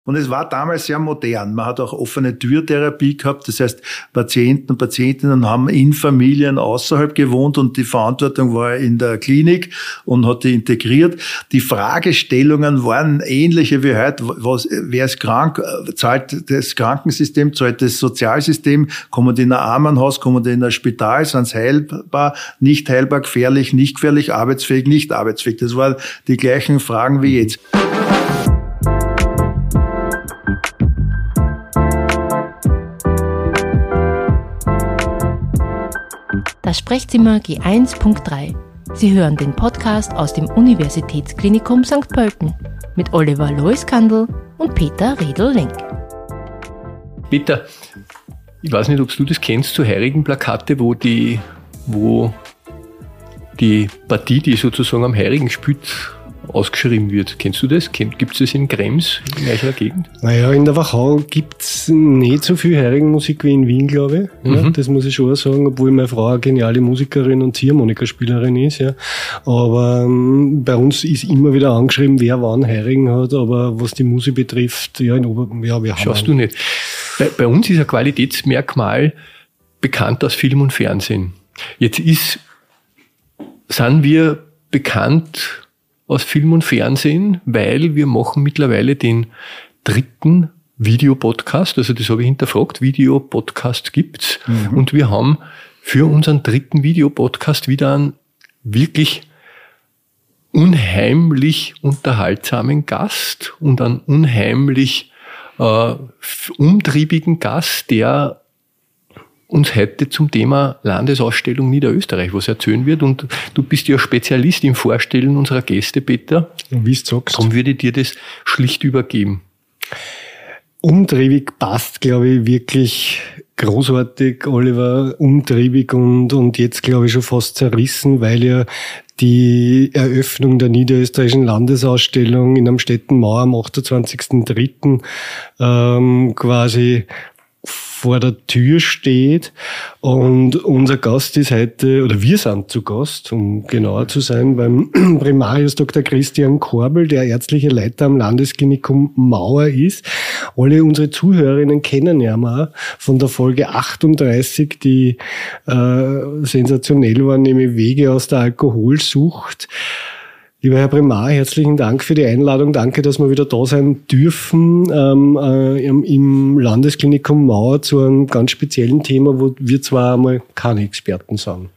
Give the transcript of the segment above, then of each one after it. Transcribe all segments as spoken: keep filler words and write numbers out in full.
Und es war damals sehr modern. Man hat auch offene Türtherapie gehabt. Das heißt, Patienten und Patientinnen haben in Familien außerhalb gewohnt und die Verantwortung war in der Klinik und hat die integriert. Die Fragestellungen waren ähnliche wie heute. Was, wer ist krank? Zahlt das Krankensystem? Zahlt das Sozialsystem? Kommen die in ein Armenhaus? Kommen die in ein Spital? Sind sie heilbar? Nicht heilbar? Gefährlich? Nicht gefährlich? Arbeitsfähig? Nicht arbeitsfähig? Das waren die gleichen Fragen wie jetzt. Das Sprechzimmer G eins Punkt drei. Sie hören den Podcast aus dem Universitätsklinikum Sankt Pölten mit Oliver Loiskandl und Peter Redl-Lenk. Peter, ich weiß nicht, ob du das kennst, so heurigen Plakate, wo die, wo die Partie, die sozusagen am Heurigen spielt, ausgeschrieben wird. Kennst du das? Gibt es das in Krems, in eurer Gegend? Naja, in der Wachau gibt es nicht so viel Heurigenmusik wie in Wien, glaube ich. Ja, mhm. Das muss ich schon sagen, obwohl meine Frau eine geniale Musikerin und Ziehharmonikaspielerin ist. Ja. Aber ähm, bei uns ist immer wieder angeschrieben, wer wann Heurigen hat, aber was die Musik betrifft, ja, in Ober- ja wir haben Schaust einen. du nicht. Bei, bei uns ist ein Qualitätsmerkmal bekannt aus Film und Fernsehen. Jetzt ist, sind wir bekannt aus Film und Fernsehen, weil wir machen mittlerweile den dritten Videopodcast, also das habe ich hinterfragt, Videopodcast gibt's. Mhm. Und wir haben für unseren dritten Videopodcast wieder einen wirklich unheimlich unterhaltsamen Gast und einen unheimlich äh, umtriebigen Gast, der uns heute zum Thema Landesausstellung Niederösterreich was erzählen wird. Und du bist ja Spezialist im Vorstellen unserer Gäste, Peter. Wie du sagst. Darum würde ich dir das schlicht übergeben. Umtriebig passt, glaube ich, wirklich großartig, Oliver. Umtriebig und, und jetzt, glaube ich, schon fast zerrissen, weil ja die Eröffnung der Niederösterreichischen Landesausstellung in Amstetten-Mauer am achtundzwanzigsten dritten ähm, quasi vor der Tür steht und unser Gast ist heute, oder wir sind zu Gast, um genauer zu sein, beim Primarius Doktor Christian Korbel, der ärztliche Leiter am Landesklinikum Mauer ist. Alle unsere Zuhörerinnen kennen ja mal von der Folge achtunddreißig, die äh, sensationell war, nämlich Wege aus der Alkoholsucht. Lieber Herr Primar, herzlichen Dank für die Einladung. Danke, dass wir wieder da sein dürfen ähm, äh, im, im Landesklinikum Mauer zu einem ganz speziellen Thema, wo wir zwar einmal keine Experten sind.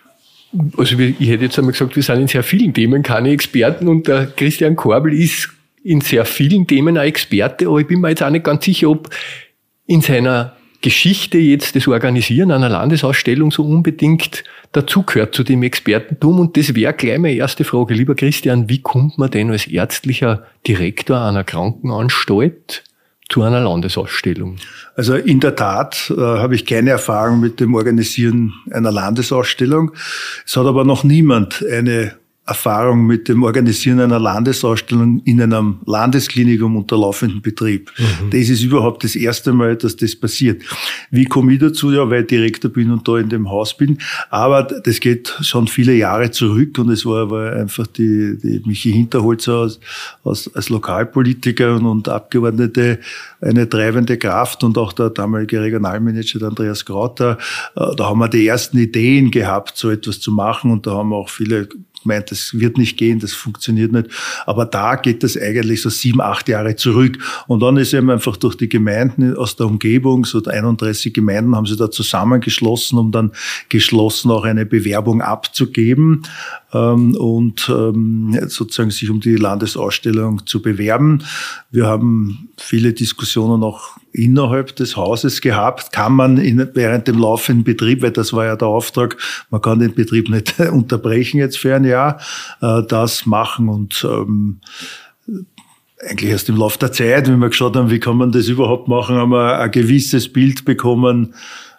Also ich hätte jetzt einmal gesagt, wir sind in sehr vielen Themen keine Experten und der Christian Korbel ist in sehr vielen Themen ein Experte, aber ich bin mir jetzt auch nicht ganz sicher, ob in seiner Geschichte jetzt das Organisieren einer Landesausstellung so unbedingt dazugehört zu dem Expertentum. Und das wäre gleich meine erste Frage. Lieber Christian, wie kommt man denn als ärztlicher Direktor einer Krankenanstalt zu einer Landesausstellung? Also in der Tat äh, habe ich keine Erfahrung mit dem Organisieren einer Landesausstellung. Es hat aber noch niemand eine Erfahrung mit dem Organisieren einer Landesausstellung in einem Landesklinikum unter laufendem Betrieb. Mhm. Das ist überhaupt das erste Mal, dass das passiert. Wie komme ich dazu? Ja, weil ich Direktor bin und da in dem Haus bin. Aber das geht schon viele Jahre zurück und es war, war einfach die, die Michi Hinterholzer als, als, als Lokalpolitiker und, und Abgeordnete eine treibende Kraft und auch der damalige Regionalmanager, der Andreas Krauter. Da haben wir die ersten Ideen gehabt, so etwas zu machen und da haben wir auch viele meint, das wird nicht gehen, das funktioniert nicht. Aber da geht das eigentlich so sieben, acht Jahre zurück. Und dann ist eben einfach durch die Gemeinden aus der Umgebung, so einunddreißig Gemeinden haben sie da zusammengeschlossen, um dann geschlossen auch eine Bewerbung abzugeben ähm, und ähm, sozusagen sich um die Landesausstellung zu bewerben. Wir haben viele Diskussionen auch innerhalb des Hauses gehabt. Kann man in, während dem laufenden Betrieb, weil das war ja der Auftrag, man kann den Betrieb nicht unterbrechen jetzt für ein Jahr, äh, das machen und ähm, eigentlich erst im Laufe der Zeit, wenn wir geschaut haben, wie kann man das überhaupt machen, haben wir ein gewisses Bild bekommen,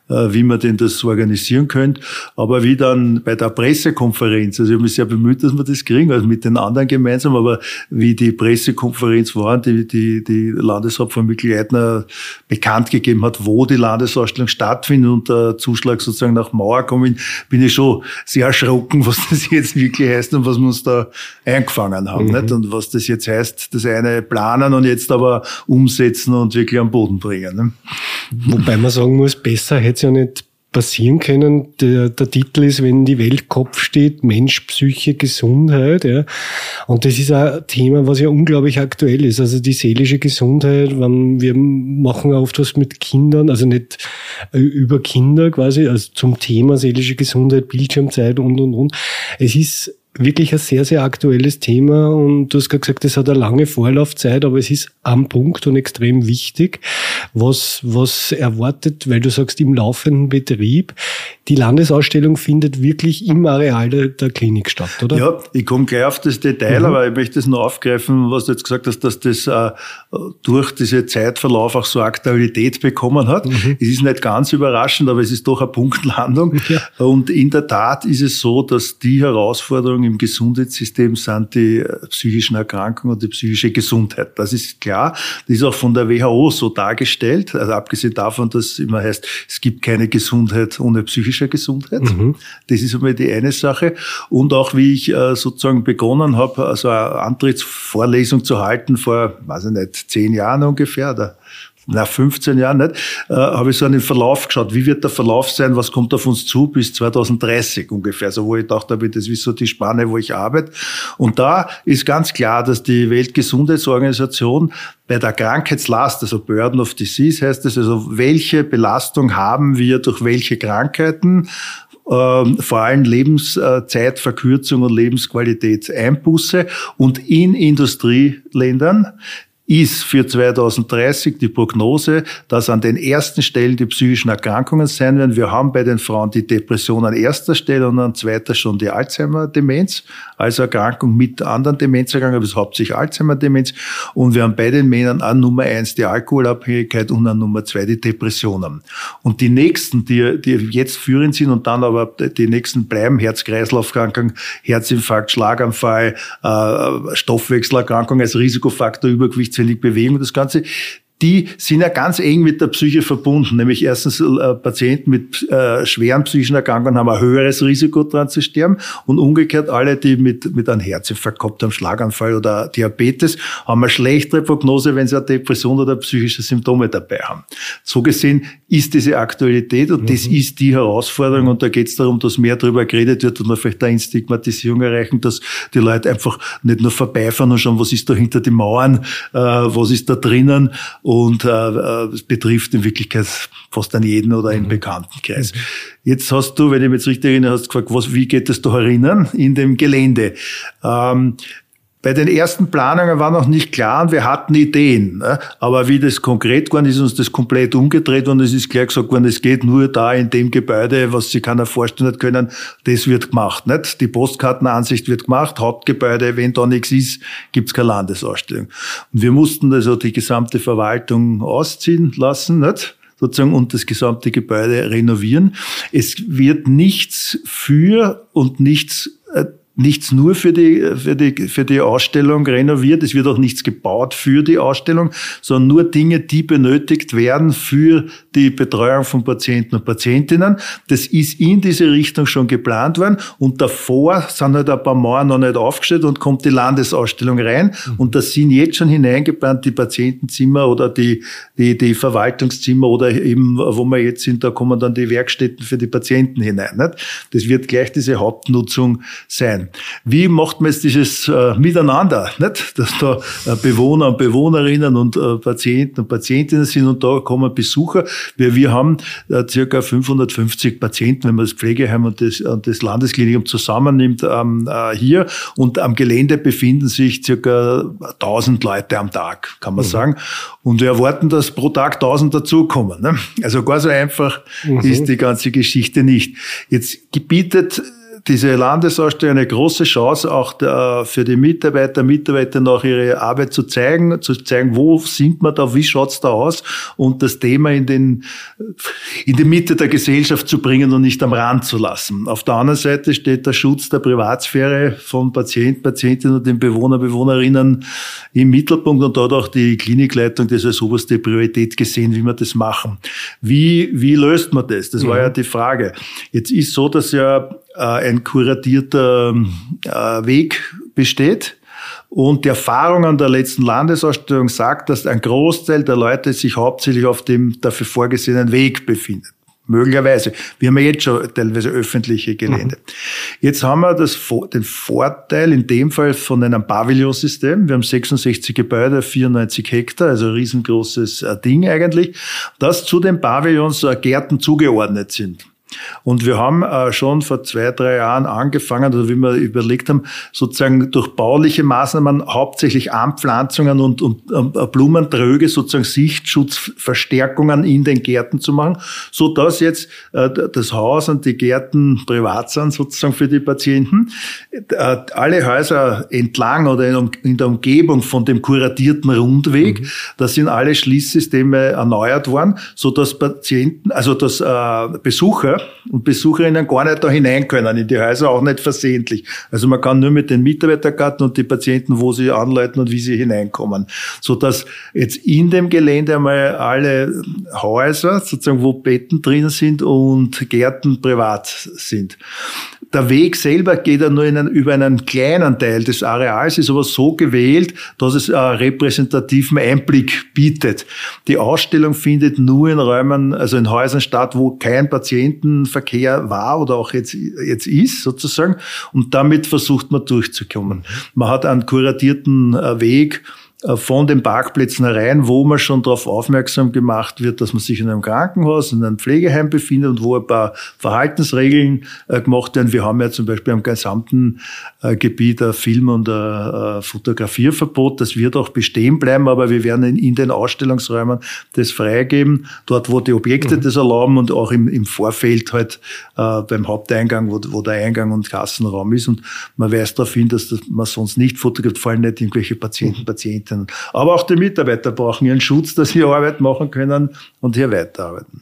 wie man denn das organisieren könnte. Aber wie dann bei der Pressekonferenz, also ich habe mich sehr bemüht, dass wir das kriegen, also mit den anderen gemeinsam, aber wie die Pressekonferenz war, die die, die Landeshauptmann Mikl-Leitner bekannt gegeben hat, wo die Landesausstellung stattfindet und der Zuschlag sozusagen nach Mauer kommt, bin ich schon sehr erschrocken, was das jetzt wirklich heißt und was wir uns da eingefangen haben. Mhm. Nicht? Und was das jetzt heißt, das eine planen und jetzt aber umsetzen und wirklich am Boden bringen. Ne? Wobei man sagen muss, besser hätte es ja nicht passieren können. Der, der Titel ist, wenn die Welt Kopf steht, Mensch, Psyche, Gesundheit. Ja. Und das ist ein Thema, was ja unglaublich aktuell ist. Also die seelische Gesundheit, wenn wir machen oft was mit Kindern, also nicht über Kinder quasi, also zum Thema seelische Gesundheit, Bildschirmzeit und, und, und. Es ist wirklich ein sehr, sehr aktuelles Thema und du hast gerade gesagt, es hat eine lange Vorlaufzeit, aber es ist am Punkt und extrem wichtig. Was, was erwartet, weil du sagst, im laufenden Betrieb, die Landesausstellung findet wirklich im Areal der, der Klinik statt, oder? Ja, ich komme gleich auf das Detail, mhm. aber ich möchte das noch aufgreifen, was du jetzt gesagt hast, dass das äh, durch diese Zeitverlauf auch so Aktualität bekommen hat. Mhm. Es ist nicht ganz überraschend, aber es ist doch eine Punktlandung. Ja. Und in der Tat ist es so, dass die Herausforderungen im Gesundheitssystem sind die psychischen Erkrankungen und die psychische Gesundheit. Das ist klar. Das ist auch von der W H O so dargestellt. Also abgesehen davon, dass immer heißt, es gibt keine Gesundheit ohne psychische Gesundheit. Mhm. Das ist einmal die eine Sache. Und auch wie ich äh, sozusagen begonnen habe, also eine Antrittsvorlesung zu halten vor, weiß ich nicht, zehn Jahren ungefähr, oder nach fünfzehn Jahren nicht, äh, habe ich so einen Verlauf geschaut. Wie wird der Verlauf sein? Was kommt auf uns zu bis zwanzig dreißig ungefähr? So, wo ich dachte, das ist so die Spanne, wo ich arbeite. Und da ist ganz klar, dass die Weltgesundheitsorganisation bei der Krankheitslast, also Burden of Disease heißt es, also welche Belastung haben wir durch welche Krankheiten, Ähm, vor allem Lebenszeitverkürzung und Lebensqualitätseinbuße und in Industrieländern ist für zwanzig dreißig die Prognose, dass an den ersten Stellen die psychischen Erkrankungen sein werden. Wir haben bei den Frauen die Depression an erster Stelle und an zweiter schon die Alzheimer-Demenz, also Erkrankung mit anderen Demenzerkrankungen, aber es ist hauptsächlich Alzheimer-Demenz. Und wir haben bei den Männern an Nummer eins die Alkoholabhängigkeit und an Nummer zwei die Depressionen. Und die nächsten, die, die jetzt führend sind und dann aber die nächsten bleiben, Herz-Kreislauf-Erkrankung, Herzinfarkt, Schlaganfall, äh, Stoffwechselerkrankung als Risikofaktor, Übergewicht, wenig Bewegung, das Ganze, die sind ja ganz eng mit der Psyche verbunden. Nämlich erstens, äh, Patienten mit äh, schweren psychischen Erkrankungen haben ein höheres Risiko daran zu sterben und umgekehrt alle, die mit mit einem Herzinfarkt gehabt haben, Schlaganfall oder Diabetes, haben eine schlechtere Prognose, wenn sie eine Depression oder psychische Symptome dabei haben. So gesehen ist diese Aktualität und mhm. das ist die Herausforderung und da geht es darum, dass mehr darüber geredet wird und man vielleicht eine Stigmatisierung erreichen, dass die Leute einfach nicht nur vorbeifahren und schauen, was ist da hinter den Mauern, äh, was ist da drinnen. Und äh, es betrifft in Wirklichkeit fast an jeden oder einen Bekanntenkreis. Mhm. Jetzt hast du, wenn ich mich jetzt richtig erinnere, hast gefragt, was, wie geht es da herinnen in dem Gelände? Ähm, Bei den ersten Planungen war noch nicht klar und wir hatten Ideen. Ne? Aber wie das konkret geworden ist, ist uns das komplett umgedreht und es ist gleich gesagt worden, es geht nur da in dem Gebäude, was sich keiner vorstellen hat können, das wird gemacht. Nicht? Die Postkartenansicht wird gemacht, Hauptgebäude, wenn da nichts ist, gibt's keine Landesausstellung. Und wir mussten also die gesamte Verwaltung ausziehen lassen, nicht? Sozusagen, und das gesamte Gebäude renovieren. Es wird nichts für und nichts äh, Nichts nur für die, für die, für die Ausstellung renoviert. Es wird auch nichts gebaut für die Ausstellung, sondern nur Dinge, die benötigt werden für die Betreuung von Patienten und Patientinnen. Das ist in diese Richtung schon geplant worden. Und davor sind halt ein paar Mauern noch nicht aufgestellt und kommt die Landesausstellung rein. Mhm. Und da sind jetzt schon hineingeplant die Patientenzimmer oder die, die, die Verwaltungszimmer oder eben, wo wir jetzt sind, da kommen dann die Werkstätten für die Patienten hinein. Nicht? Das wird gleich diese Hauptnutzung sein. Wie macht man jetzt dieses äh, Miteinander, nicht? Dass da äh, Bewohner und Bewohnerinnen und äh, Patienten und Patientinnen sind und da kommen Besucher. Wir, wir haben äh, circa fünfhundertfünfzig Patienten, wenn man das Pflegeheim und das, und das Landesklinikum zusammennimmt, ähm, äh, hier. Und am Gelände befinden sich circa tausend Leute am Tag, kann man mhm. sagen. Und wir erwarten, dass pro Tag tausend dazukommen. Ne? Also gar so einfach mhm. ist die ganze Geschichte nicht. Jetzt gebietet diese Landesausstellung eine große Chance, auch der, für die Mitarbeiter, Mitarbeiter noch ihre Arbeit zu zeigen, zu zeigen, wo sind wir da, wie schaut's da aus, und das Thema in den, in die Mitte der Gesellschaft zu bringen und nicht am Rand zu lassen. Auf der anderen Seite steht der Schutz der Privatsphäre von Patienten, Patientinnen und den Bewohner, Bewohnerinnen im Mittelpunkt, und dort auch die Klinikleitung das als oberste Priorität gesehen, wie wir das machen. Wie, wie löst man das? Das war ja die Frage. Jetzt ist so, dass ja ein kuratierter Weg besteht. Und die Erfahrung an der letzten Landesausstellung sagt, dass ein Großteil der Leute sich hauptsächlich auf dem dafür vorgesehenen Weg befindet. Möglicherweise. Wir haben ja jetzt schon teilweise öffentliche Gelände. Mhm. Jetzt haben wir das, den Vorteil in dem Fall von einem Pavillonsystem. Wir haben sechsundsechzig Gebäude, vierundneunzig Hektar, also ein riesengroßes Ding eigentlich, dass zu den Pavillons Gärten zugeordnet sind. Und wir haben äh, schon vor zwei, drei Jahren angefangen, oder wie wir überlegt haben, sozusagen durch bauliche Maßnahmen hauptsächlich Anpflanzungen und, und äh, Blumentröge, sozusagen Sichtschutzverstärkungen in den Gärten zu machen, so dass jetzt äh, das Haus und die Gärten privat sind, sozusagen für die Patienten. Äh, alle Häuser entlang oder in, in der Umgebung von dem kuratierten Rundweg, mhm. da sind alle Schließsysteme erneuert worden, so dass Patienten, also dass äh, Besucher und Besucherinnen gar nicht da hinein können, in die Häuser auch nicht versehentlich. Also man kann nur mit den Mitarbeiterkarten und die Patienten, wo sie anleiten und wie sie hineinkommen. So dass jetzt in dem Gelände einmal alle Häuser, sozusagen, wo Betten drin sind und Gärten privat sind. Der Weg selber geht ja nur in einen, über einen kleinen Teil des Areals, ist aber so gewählt, dass es einen repräsentativen Einblick bietet. Die Ausstellung findet nur in Räumen, also in Häusern statt, wo kein Patientenverkehr war oder auch jetzt, jetzt ist, sozusagen. Und damit versucht man durchzukommen. Man hat einen kuratierten Weg von den Parkplätzen herein, wo man schon darauf aufmerksam gemacht wird, dass man sich in einem Krankenhaus, in einem Pflegeheim befindet und wo ein paar Verhaltensregeln äh, gemacht werden. Wir haben ja zum Beispiel am gesamten äh, Gebiet ein Film- und ein äh, Fotografierverbot. Das wird auch bestehen bleiben, aber wir werden in, in den Ausstellungsräumen das freigeben, dort wo die Objekte mhm. das erlauben, und auch im, im Vorfeld halt äh, beim Haupteingang, wo, wo der Eingang und Kassenraum ist. Und man weist darauf hin, dass das, man sonst nicht fotografiert, vor allem nicht irgendwelche Patienten, Patienten. Aber auch die Mitarbeiter brauchen ihren Schutz, dass sie Arbeit machen können und hier weiterarbeiten.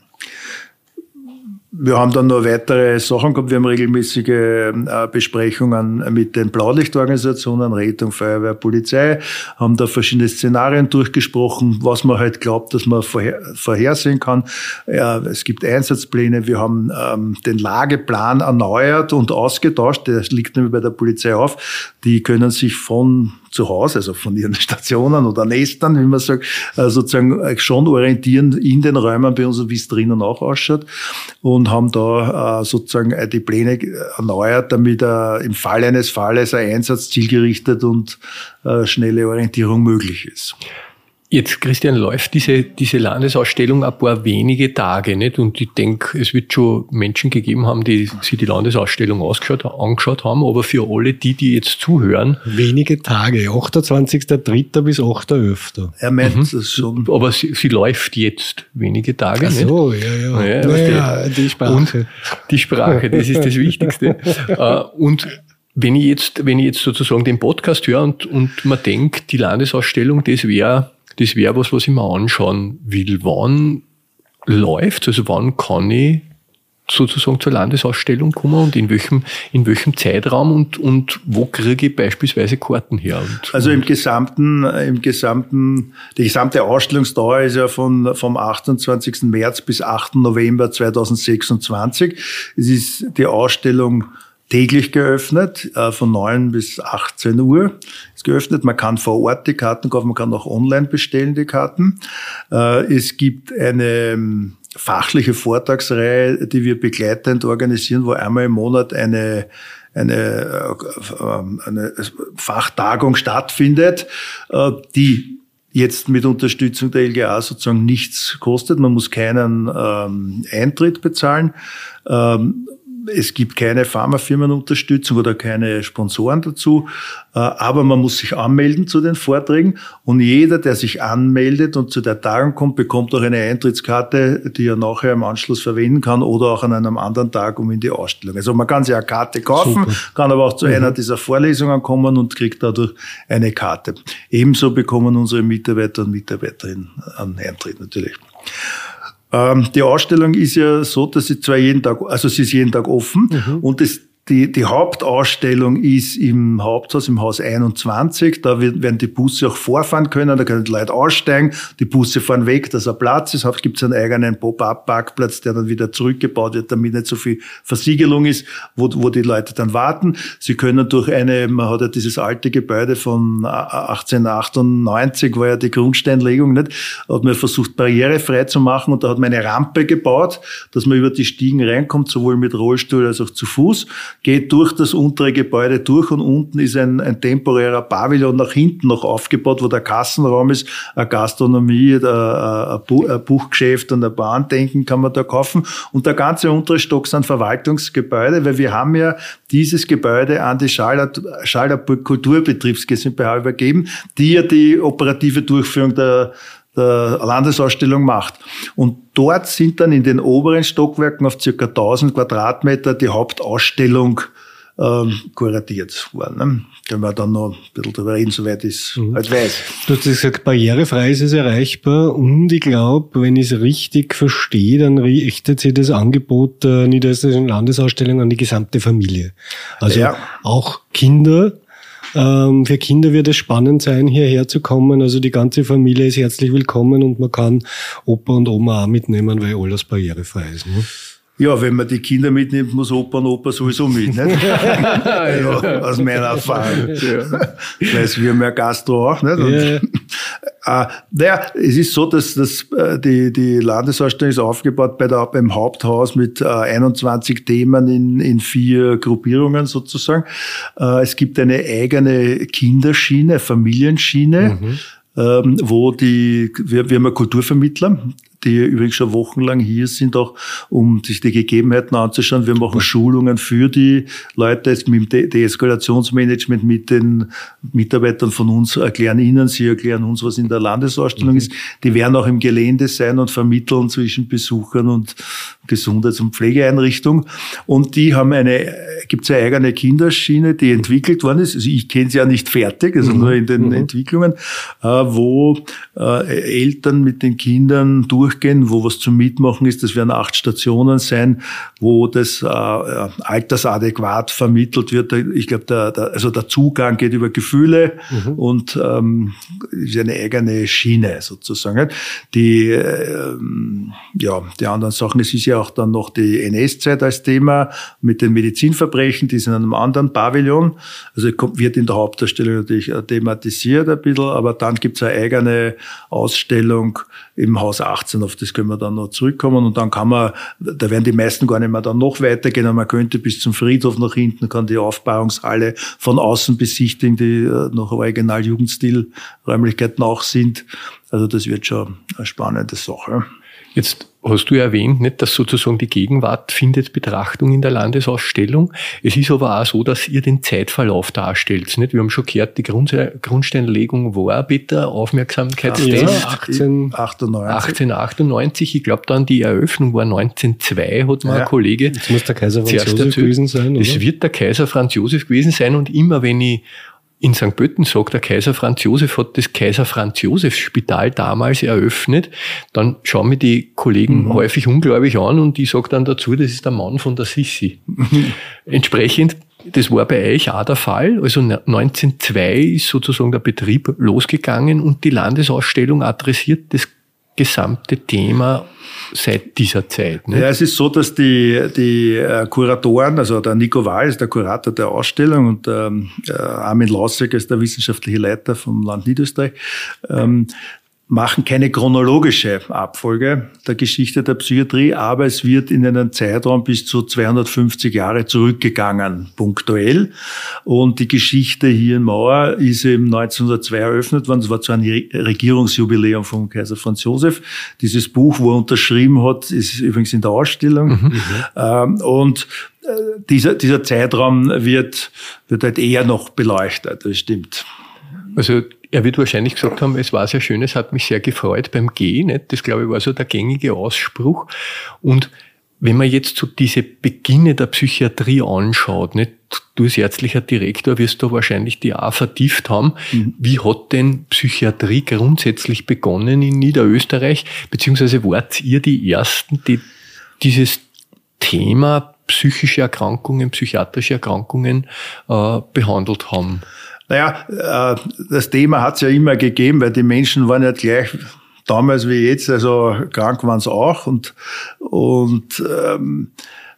Wir haben dann noch weitere Sachen gehabt. Wir haben regelmäßige äh, Besprechungen mit den Blaulichtorganisationen, Rettung, Feuerwehr, Polizei, haben da verschiedene Szenarien durchgesprochen, was man halt glaubt, dass man vorher, vorhersehen kann. Äh, es gibt Einsatzpläne. Wir haben ähm, den Lageplan erneuert und ausgetauscht. Der liegt nämlich bei der Polizei auf. Die können sich von zu Hause, also von ihren Stationen oder Nestern, wie man sagt, sozusagen schon orientieren in den Räumen bei uns und wie es drinnen auch ausschaut, und haben da sozusagen die Pläne erneuert, damit im Fall eines Falles ein Einsatz zielgerichtet und schnelle Orientierung möglich ist. Jetzt, Christian, läuft diese, diese Landesausstellung ein paar wenige Tage, nicht? Und ich denke, es wird schon Menschen gegeben haben, die sich die Landesausstellung ausgeschaut, angeschaut haben, aber für alle die, die jetzt zuhören. Wenige Tage, achtundzwanzigster dritter bis achter elfter Er meint mhm. das schon. Aber sie, sie läuft jetzt wenige Tage, Ach so, nicht? ja, ja. ja, naja, die, die Sprache. Und die Sprache, das ist das Wichtigste. Und wenn ich jetzt, wenn ich jetzt sozusagen den Podcast höre und, und man denkt, die Landesausstellung, das wäre, Das wäre was, was ich mir anschauen will. Wann läuft, also wann kann ich sozusagen zur Landesausstellung kommen und in welchem, in welchem Zeitraum und, und wo kriege ich beispielsweise Karten her? Und, also im gesamten, im gesamten, die gesamte Ausstellungsdauer ist ja von, vom achtundzwanzigsten März bis achten November zweitausendsechsundzwanzig. Es ist die Ausstellung täglich geöffnet, von neun bis achtzehn Uhr ist geöffnet. Man kann vor Ort die Karten kaufen, man kann auch online bestellen, die Karten. Es gibt eine fachliche Vortragsreihe, die wir begleitend organisieren, wo einmal im Monat eine eine, eine Fachtagung stattfindet, die jetzt mit Unterstützung der L G A sozusagen nichts kostet. Man muss keinen ähm, Eintritt bezahlen. Ähm, Es gibt keine Pharmafirmenunterstützung oder keine Sponsoren dazu, aber man muss sich anmelden zu den Vorträgen und jeder, der sich anmeldet und zu der Tagung kommt, bekommt auch eine Eintrittskarte, die er nachher im Anschluss verwenden kann oder auch an einem anderen Tag um in die Ausstellung. Also man kann sich eine Karte kaufen, Super. Kann aber auch zu mhm. einer dieser Vorlesungen kommen und kriegt dadurch eine Karte. Ebenso bekommen unsere Mitarbeiter und Mitarbeiterinnen einen Eintritt natürlich. Die Ausstellung ist ja so, dass sie zwar jeden Tag, also sie ist jeden Tag offen mhm. und das Die, die Hauptausstellung ist im Haupthaus, im Haus einundzwanzig. Da werden die Busse auch vorfahren können, da können die Leute aussteigen. Die Busse fahren weg, dass ein Platz ist. Gibt es einen eigenen Pop-up-Parkplatz, der dann wieder zurückgebaut wird, damit nicht so viel Versiegelung ist, wo, wo die Leute dann warten. Sie können durch eine, man hat ja dieses alte Gebäude von achtzehnhundertachtundneunzig, war ja die Grundsteinlegung, nicht? Hat man versucht, barrierefrei zu machen und da hat man eine Rampe gebaut, dass man über die Stiegen reinkommt, sowohl mit Rollstuhl als auch zu Fuß. Geht durch das untere Gebäude durch und unten ist ein, ein temporärer Pavillon nach hinten noch aufgebaut, wo der Kassenraum ist, eine Gastronomie, ein, ein Buchgeschäft und ein paar Andenken kann man da kaufen. Und der ganze untere Stock sind Verwaltungsgebäude, weil wir haben ja dieses Gebäude an die Schallerburg Kulturbetriebs GmbH übergeben, die ja die operative Durchführung der der Landesausstellung macht. Und dort sind dann in den oberen Stockwerken auf circa tausend Quadratmeter die Hauptausstellung ähm, kuratiert worden. Ne? Können wir dann noch ein bisschen drüber reden, soweit ich es mhm. halt weiß. Du hast gesagt, barrierefrei ist es erreichbar und ich glaube, wenn ich es richtig verstehe, dann richtet sich das Angebot der Niederösterreichischen Landesausstellung an die gesamte Familie. Also ja. auch Kinder. Ähm, für Kinder wird es spannend sein, hierher zu kommen. Also die ganze Familie ist herzlich willkommen und man kann Opa und Oma auch mitnehmen, weil alles barrierefrei ist. Ne? Ja, wenn man die Kinder mitnimmt, muss Opa und Opa sowieso mit, nicht? ja, aus meiner Erfahrung. Ja. Weil wir haben ja Gastro auch, nicht? Und, ja. äh, naja, es ist so, dass, dass äh, die, die Landesausstellung ist aufgebaut bei der, beim Haupthaus mit äh, einundzwanzig Themen in, in vier Gruppierungen sozusagen. Äh, es gibt eine eigene Kinderschiene, Familienschiene, mhm. ähm, wo die, wir, wir haben einen Kulturvermittler, die übrigens schon wochenlang hier sind, auch um sich die Gegebenheiten anzuschauen. Wir machen Schulungen für die Leute mit dem Deeskalationsmanagement, mit den Mitarbeitern von uns, erklären ihnen, sie erklären uns, was in der Landesausstellung mhm. ist. Die werden auch im Gelände sein und vermitteln zwischen Besuchern und Gesundheits- und Pflegeeinrichtung. Und die haben eine, gibt es eine eigene Kinderschiene, die entwickelt worden ist. Also ich kenne sie ja nicht fertig, also mhm. nur in den mhm. Entwicklungen, wo Eltern mit den Kindern durch wo was zum Mitmachen ist. Das werden acht Stationen sein, wo das äh, altersadäquat vermittelt wird. Ich glaube, der, der, also der Zugang geht über Gefühle mhm. und ähm, ist eine eigene Schiene sozusagen. Die, äh, ja, die anderen Sachen, es ist ja auch dann noch die N S-Zeit als Thema mit den Medizinverbrechen, die sind in einem anderen Pavillon. Also wird in der Hauptausstellung natürlich thematisiert ein bisschen, aber dann gibt es eine eigene Ausstellung im Haus achtzehn, auf das können wir dann noch zurückkommen und dann kann man, da werden die meisten gar nicht mehr dann noch weitergehen, aber man könnte bis zum Friedhof nach hinten, kann die Aufbahrungshalle von außen besichtigen, die noch original Jugendstil-Räumlichkeiten auch sind. Also das wird schon eine spannende Sache. Jetzt hast du ja erwähnt, nicht, dass sozusagen die Gegenwart findet Betrachtung in der Landesausstellung. Es ist aber auch so, dass ihr den Zeitverlauf darstellt. Nicht? Wir haben schon gehört, die Grund, Grundsteinlegung war bitte Aufmerksamkeitstest. Ja, achtzehnhundertachtundneunzig. achtzehnhundertachtundneunzig. Ich glaube dann, die Eröffnung war neunzehnhundertzwei, hat mal ja. ein Kollege. Das muss der Kaiser Franz Josef gewesen sein. Das oder? wird der Kaiser Franz Josef gewesen sein und immer wenn ich in Sankt Pölten sagt, der Kaiser Franz Josef hat das Kaiser Franz Josef Spital damals eröffnet, dann schauen mich die Kollegen mhm. häufig ungläubig an und ich sage dann dazu, das ist der Mann von der Sissi. Entsprechend, das war bei euch auch der Fall. Also neunzehnhundertzwei ist sozusagen der Betrieb losgegangen und die Landesausstellung adressiert das gesamte Thema seit dieser Zeit. Ne? Ja, es ist so, dass die, die Kuratoren, also der Nico Wahl ist der Kurator der Ausstellung und ähm, Armin Lausek ist der wissenschaftliche Leiter vom Land Niederösterreich, ähm, machen keine chronologische Abfolge der Geschichte der Psychiatrie, aber es wird in einen Zeitraum bis zu zweihundertfünfzig Jahre zurückgegangen, punktuell. Und die Geschichte hier in Mauer ist eben neunzehnhundertzwei eröffnet worden. Es war zu einem Regierungsjubiläum von Kaiser Franz Josef. Dieses Buch, wo er unterschrieben hat, ist übrigens in der Ausstellung. Mhm. Ähm, und dieser, dieser Zeitraum wird, wird halt eher noch beleuchtet, das stimmt. Also er wird wahrscheinlich gesagt haben, es war sehr schön, es hat mich sehr gefreut beim Gehen. Nicht? Das, glaube ich, war so der gängige Ausspruch. Und wenn man jetzt so diese Beginne der Psychiatrie anschaut, nicht? Du als ärztlicher Direktor wirst da wahrscheinlich die auch vertieft haben. Mhm. Wie hat denn Psychiatrie grundsätzlich begonnen in Niederösterreich? Beziehungsweise wart ihr die Ersten, die dieses Thema psychische Erkrankungen, psychiatrische Erkrankungen äh, behandelt haben? Naja, das Thema hat es ja immer gegeben, weil die Menschen waren ja gleich damals wie jetzt, also krank waren sie auch. Und, und ähm,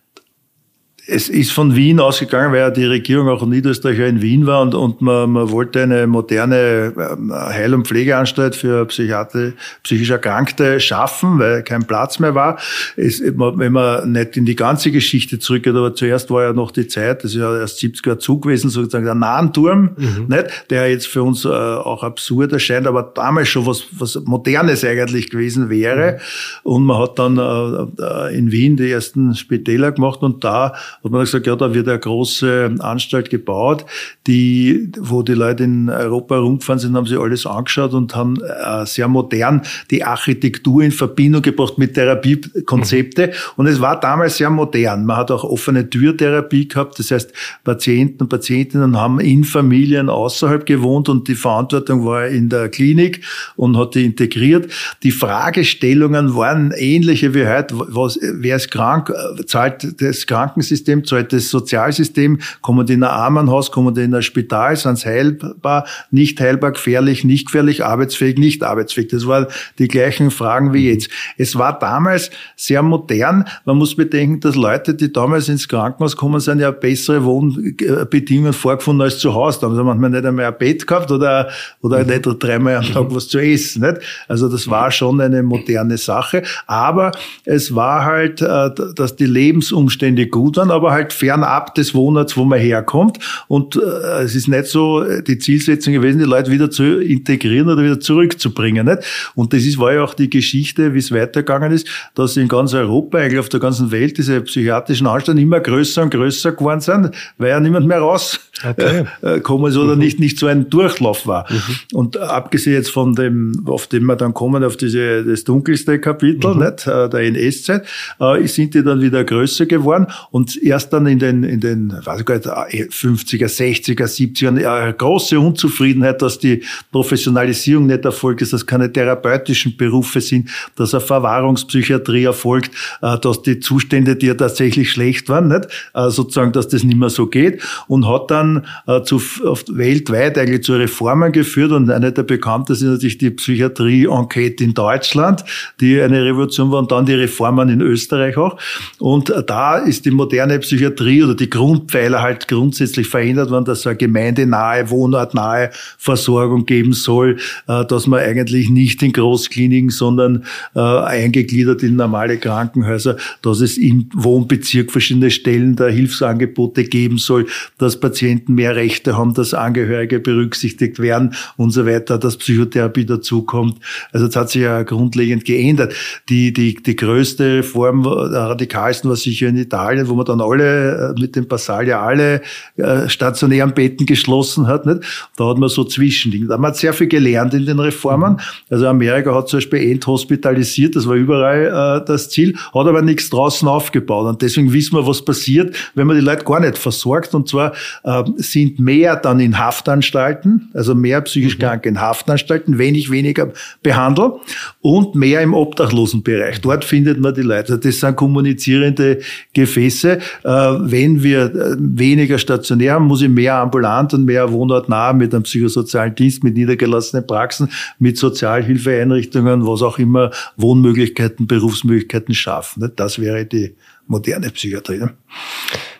es ist von Wien ausgegangen, weil ja die Regierung auch in Niederösterreich ja in Wien war und, und man, man wollte eine moderne Heil- und Pflegeanstalt für Psychiatrie, psychisch Erkrankte schaffen, weil kein Platz mehr war. Es, wenn man nicht in die ganze Geschichte zurückgeht, aber zuerst war ja noch die Zeit, das ist ja erst siebziger Jahre Zug gewesen, sozusagen der Nahenturm, mhm. nicht, der jetzt für uns äh, auch absurd erscheint, aber damals schon was, was Modernes eigentlich gewesen wäre. Mhm. Und man hat dann äh, in Wien die ersten Spitäler gemacht und da hat man gesagt, ja, da wird eine große Anstalt gebaut, die, wo die Leute in Europa rumgefahren sind, haben sie alles angeschaut und haben äh, sehr modern die Architektur in Verbindung gebracht mit Therapiekonzepte. Mhm. Und es war damals sehr modern. Man hat auch offene Türtherapie gehabt. Das heißt, Patienten und Patientinnen haben in Familien außerhalb gewohnt und die Verantwortung war in der Klinik und hat die integriert. Die Fragestellungen waren ähnliche wie heute. Was, wer ist krank? Zahlt das Krankensystem? Zahlt das Sozialsystem? Kommen die in ein Armenhaus? Kommen die in ein Spital? Sind sie heilbar? Nicht heilbar? Gefährlich? Nicht gefährlich? Arbeitsfähig? Nicht arbeitsfähig? Das waren die gleichen Fragen wie jetzt. Es war damals sehr modern. Man muss bedenken, dass Leute, die damals ins Krankenhaus kommen, sind ja bessere Wohnbedingungen vorgefunden als zu Hause. Da haben sie manchmal nicht einmal ein Bett gehabt oder, oder nicht dreimal am Tag was zu essen, nicht? Also das war schon eine moderne Sache. Aber es war halt, dass die Lebensumstände gut waren, aber halt fernab des Wohnorts, wo man herkommt. Und äh, es ist nicht so die Zielsetzung gewesen, die Leute wieder zu integrieren oder wieder zurückzubringen. Nicht? Und das ist, war ja auch die Geschichte, wie es weitergegangen ist, dass in ganz Europa, eigentlich auf der ganzen Welt, diese psychiatrischen Anstalten immer größer und größer geworden sind, weil ja niemand mehr rauskommen okay. äh, ist oder mhm. nicht, nicht so ein Durchlauf war. Mhm. Und abgesehen jetzt von dem, auf dem wir dann kommen, auf diese, das dunkelste Kapitel, mhm. nicht, der N S-Zeit, äh, sind die dann wieder größer geworden und erst dann in den, in den, weiß ich gar nicht, fünfziger, sechziger, siebzigern, eine große Unzufriedenheit, dass die Professionalisierung nicht erfolgt ist, dass keine therapeutischen Berufe sind, dass eine Verwahrungspsychiatrie erfolgt, dass die Zustände, die ja tatsächlich schlecht waren, nicht, sozusagen, dass das nicht mehr so geht und hat dann zu, auf, weltweit eigentlich zu Reformen geführt und eine der bekanntesten ist natürlich die Psychiatrie-Enquete in Deutschland, die eine Revolution war und dann die Reformen in Österreich auch und da ist die moderne Psychiatrie oder die Grundpfeiler halt grundsätzlich verändert worden, dass es eine gemeindenahe, wohnortnahe Versorgung geben soll, dass man eigentlich nicht in Großkliniken, sondern eingegliedert in normale Krankenhäuser, dass es im Wohnbezirk verschiedene Stellen der Hilfsangebote geben soll, dass Patienten mehr Rechte haben, dass Angehörige berücksichtigt werden und so weiter, dass Psychotherapie dazukommt. Also es hat sich ja grundlegend geändert. Die, die, die größte Reform, der radikalsten war sicher in Italien, wo man dann alle mit dem Passalia alle äh, stationären Betten geschlossen hat. Nicht? Da hat man so Zwischendinge. Da hat man sehr viel gelernt in den Reformen. Also Amerika hat zum Beispiel enthospitalisiert, das war überall äh, das Ziel, hat aber nichts draußen aufgebaut. Und deswegen wissen wir, was passiert, wenn man die Leute gar nicht versorgt. Und zwar äh, sind mehr dann in Haftanstalten, also mehr psychisch Kranke in Haftanstalten, wenig weniger behandelt und mehr im Obdachlosenbereich. Dort findet man die Leute. Das sind kommunizierende Gefäße. Wenn wir weniger stationär haben, muss ich mehr ambulant und mehr wohnortnah mit einem psychosozialen Dienst, mit niedergelassenen Praxen, mit Sozialhilfeeinrichtungen, was auch immer, Wohnmöglichkeiten, Berufsmöglichkeiten schaffen. Das wäre die moderne Psychiatrie.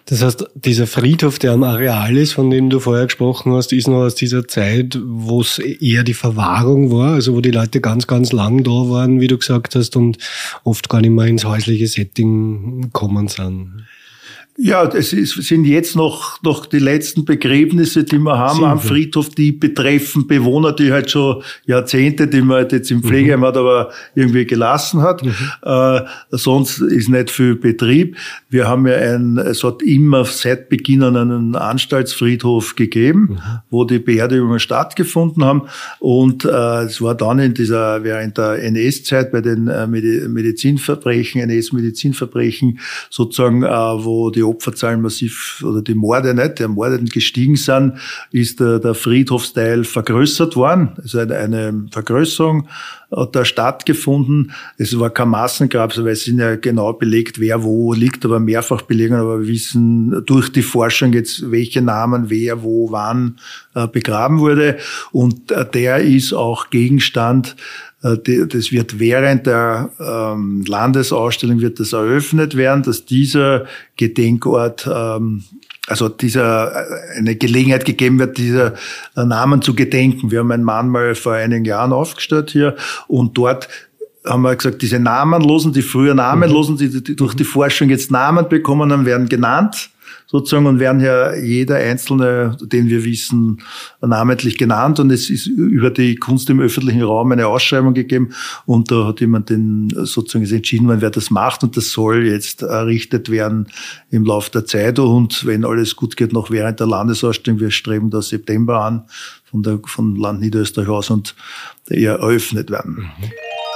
Das heißt, dieser Friedhof, der am Areal ist, von dem du vorher gesprochen hast, ist noch aus dieser Zeit, wo es eher die Verwahrung war, also wo die Leute ganz, ganz lang da waren, wie du gesagt hast, und oft gar nicht mehr ins häusliche Setting gekommen sind. Ja, es ist, sind jetzt noch, noch die letzten Begräbnisse, die wir haben Sie, am Friedhof, die betreffen Bewohner, die halt schon Jahrzehnte, die man halt jetzt im Pflegeheim mhm. hat, aber irgendwie gelassen hat. Mhm. Äh, sonst ist nicht viel Betrieb. Wir haben ja ein, es hat immer seit Beginn einen Anstaltsfriedhof gegeben, mhm. wo die Beerdigungen stattgefunden haben. Und äh, es war dann in dieser, während der N S-Zeit bei den äh, Medizinverbrechen, N S-Medizinverbrechen sozusagen, äh, wo die Opferzahlen massiv, oder die Morde nicht, die Ermordeten gestiegen sind, ist der, der Friedhofsteil vergrößert worden. Also eine, eine Vergrößerung hat da stattgefunden. Es war kein Massengrab, weil es sind ja genau belegt, wer wo liegt, aber mehrfach belegen, aber wir wissen durch die Forschung jetzt, welche Namen, wer, wo, wann äh, begraben wurde. Und äh, der ist auch Gegenstand. Das wird während der ähm, Landesausstellung wird das eröffnet werden, dass dieser Gedenkort, ähm, also dieser eine Gelegenheit gegeben wird, dieser Namen zu gedenken. Wir haben ein Mahnmal vor einigen Jahren aufgestellt hier und dort haben wir gesagt, diese Namenlosen, die früher Namenlosen, die, die durch die Forschung jetzt Namen bekommen haben, werden genannt. Sozusagen, und werden ja jeder Einzelne, den wir wissen, namentlich genannt. Und es ist über die Kunst im öffentlichen Raum eine Ausschreibung gegeben. Und da hat jemand den, sozusagen entschieden, wer das macht. Und das soll jetzt errichtet werden im Laufe der Zeit. Und wenn alles gut geht, noch während der Landesausstellung. Wir streben da September an, von der, von Land Niederösterreich aus, und eher eröffnet werden. Mhm.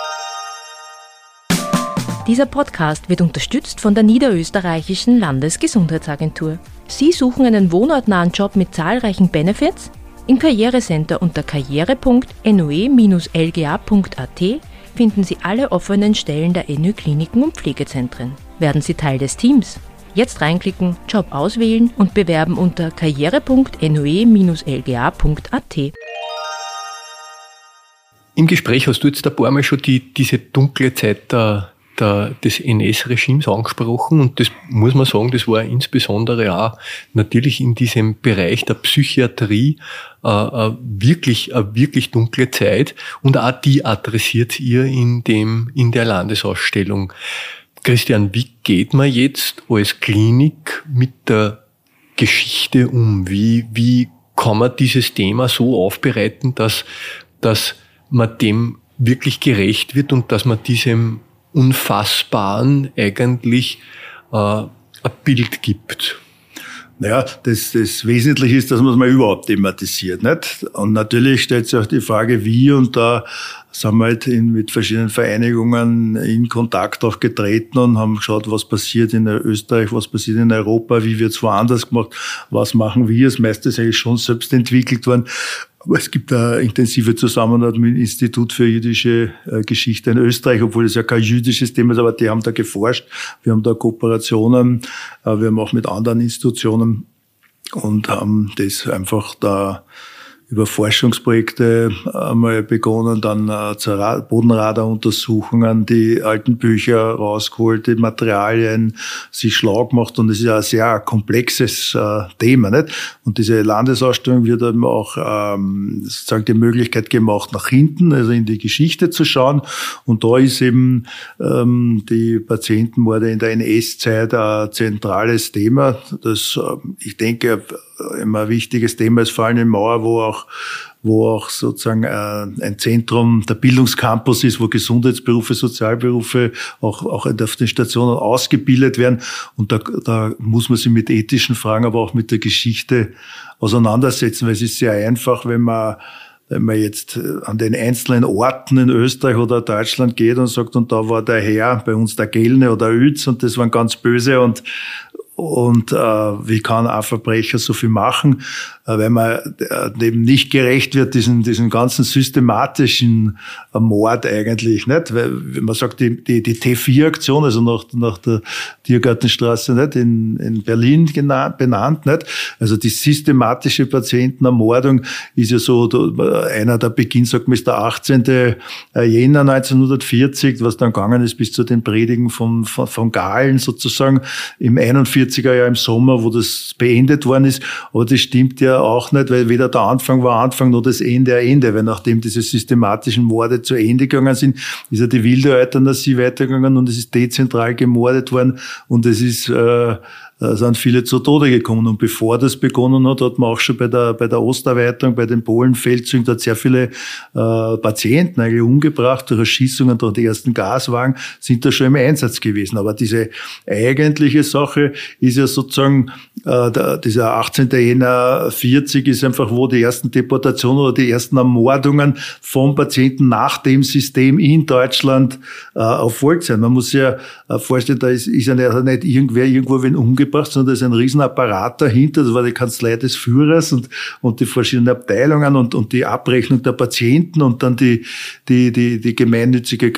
Dieser Podcast wird unterstützt von der Niederösterreichischen Landesgesundheitsagentur. Sie suchen einen wohnortnahen Job mit zahlreichen Benefits? Im Karrierecenter unter karriere punkt n o e Bindestrich l g a punkt a t finden Sie alle offenen Stellen der N Ö Kliniken und Pflegezentren. Werden Sie Teil des Teams? Jetzt reinklicken, Job auswählen und bewerben unter karriere punkt n o e Bindestrich l g a punkt a t. Im Gespräch hast du jetzt ein paar Mal schon die, diese dunkle Zeit der Der, des N S-Regimes angesprochen, und das muss man sagen, das war insbesondere auch natürlich in diesem Bereich der Psychiatrie äh, äh, wirklich eine wirklich dunkle Zeit, und auch die adressiert ihr in dem in der Landesausstellung. Christian, wie geht man jetzt als Klinik mit der Geschichte um? Wie wie kann man dieses Thema so aufbereiten, dass dass man dem wirklich gerecht wird und dass man diesem Unfassbaren eigentlich äh, ein Bild gibt? Naja, das, das Wesentliche ist, dass man es mal überhaupt thematisiert, nicht? Und natürlich stellt sich auch die Frage, wie, und da sind wir halt in, mit verschiedenen Vereinigungen in Kontakt auch getreten und haben geschaut, was passiert in Österreich, was passiert in Europa, wie wird es woanders gemacht, was machen wir. Das meiste ist eigentlich schon selbst entwickelt worden. Aber es gibt eine intensive Zusammenarbeit mit dem Institut für jüdische Geschichte in Österreich, obwohl es ja kein jüdisches Thema ist, aber die haben da geforscht. Wir haben da Kooperationen, wir haben auch mit anderen Institutionen und haben das einfach da über Forschungsprojekte einmal begonnen, dann äh, zur Ra- Bodenradaruntersuchungen, die alten Bücher rausgeholt, die Materialien, sich schlau gemacht, und es ist ja ein sehr komplexes äh, Thema, nicht? Und diese Landesausstellung wird eben auch ähm, sozusagen die Möglichkeit gemacht, nach hinten, also in die Geschichte zu schauen, und da ist eben ähm, die Patientenmorde in der N S-Zeit ein zentrales Thema, das äh, ich denke immer ein wichtiges Thema ist, vor allem in Mauer, wo auch wo auch sozusagen äh, ein Zentrum der Bildungscampus ist, wo Gesundheitsberufe, Sozialberufe auch auch auf den Stationen ausgebildet werden. Und da, da muss man sich mit ethischen Fragen, aber auch mit der Geschichte auseinandersetzen, weil es ist sehr einfach, wenn man wenn man jetzt an den einzelnen Orten in Österreich oder Deutschland geht und sagt, und da war der Herr, bei uns der Gelne oder Uetz, und das waren ganz böse, und Und äh, wie kann ein Verbrecher so viel machen, äh, wenn man äh, eben nicht gerecht wird, diesen diesen ganzen systematischen äh, Mord eigentlich, nicht? Weil man sagt, die die, die T vier Aktion, also nach nach der Tiergartenstraße, nicht, in in Berlin genannt, benannt, nicht? Also die systematische Patientenermordung ist ja so, da, einer der Beginn, sagt man, ist der achtzehnten Jänner neunzehnhundertvierzig, was dann gegangen ist bis zu den Predigen von von, von Galen sozusagen im einundvierzig vierziger Jahre im Sommer, wo das beendet worden ist. Aber das stimmt ja auch nicht, weil weder der Anfang war Anfang noch das Ende ein Ende. Weil nachdem diese systematischen Morde zu Ende gegangen sind, ist ja die wilde Euthanasie weitergegangen und es ist dezentral gemordet worden und es ist äh, Da sind viele zu Tode gekommen. Und bevor das begonnen hat, hat man auch schon bei der, bei der Osterweiterung, bei den Polenfeldzügen, da hat sehr viele äh, Patienten eigentlich umgebracht durch Erschießungen, durch die ersten Gaswagen, sind da schon im Einsatz gewesen. Aber diese eigentliche Sache ist ja sozusagen, äh, der, dieser achtzehnten Jänner vierzig ist einfach, wo die ersten Deportationen oder die ersten Ermordungen von Patienten nach dem System in Deutschland äh, erfolgt sind. Man muss sich ja äh, vorstellen, da ist, ist ja nicht irgendwer irgendwo wen umgebracht, sondern da ist ein Riesenapparat dahinter. Das war die Kanzlei des Führers und, und die verschiedenen Abteilungen und, und die Abrechnung der Patienten und dann die, die, die, die gemeinnützige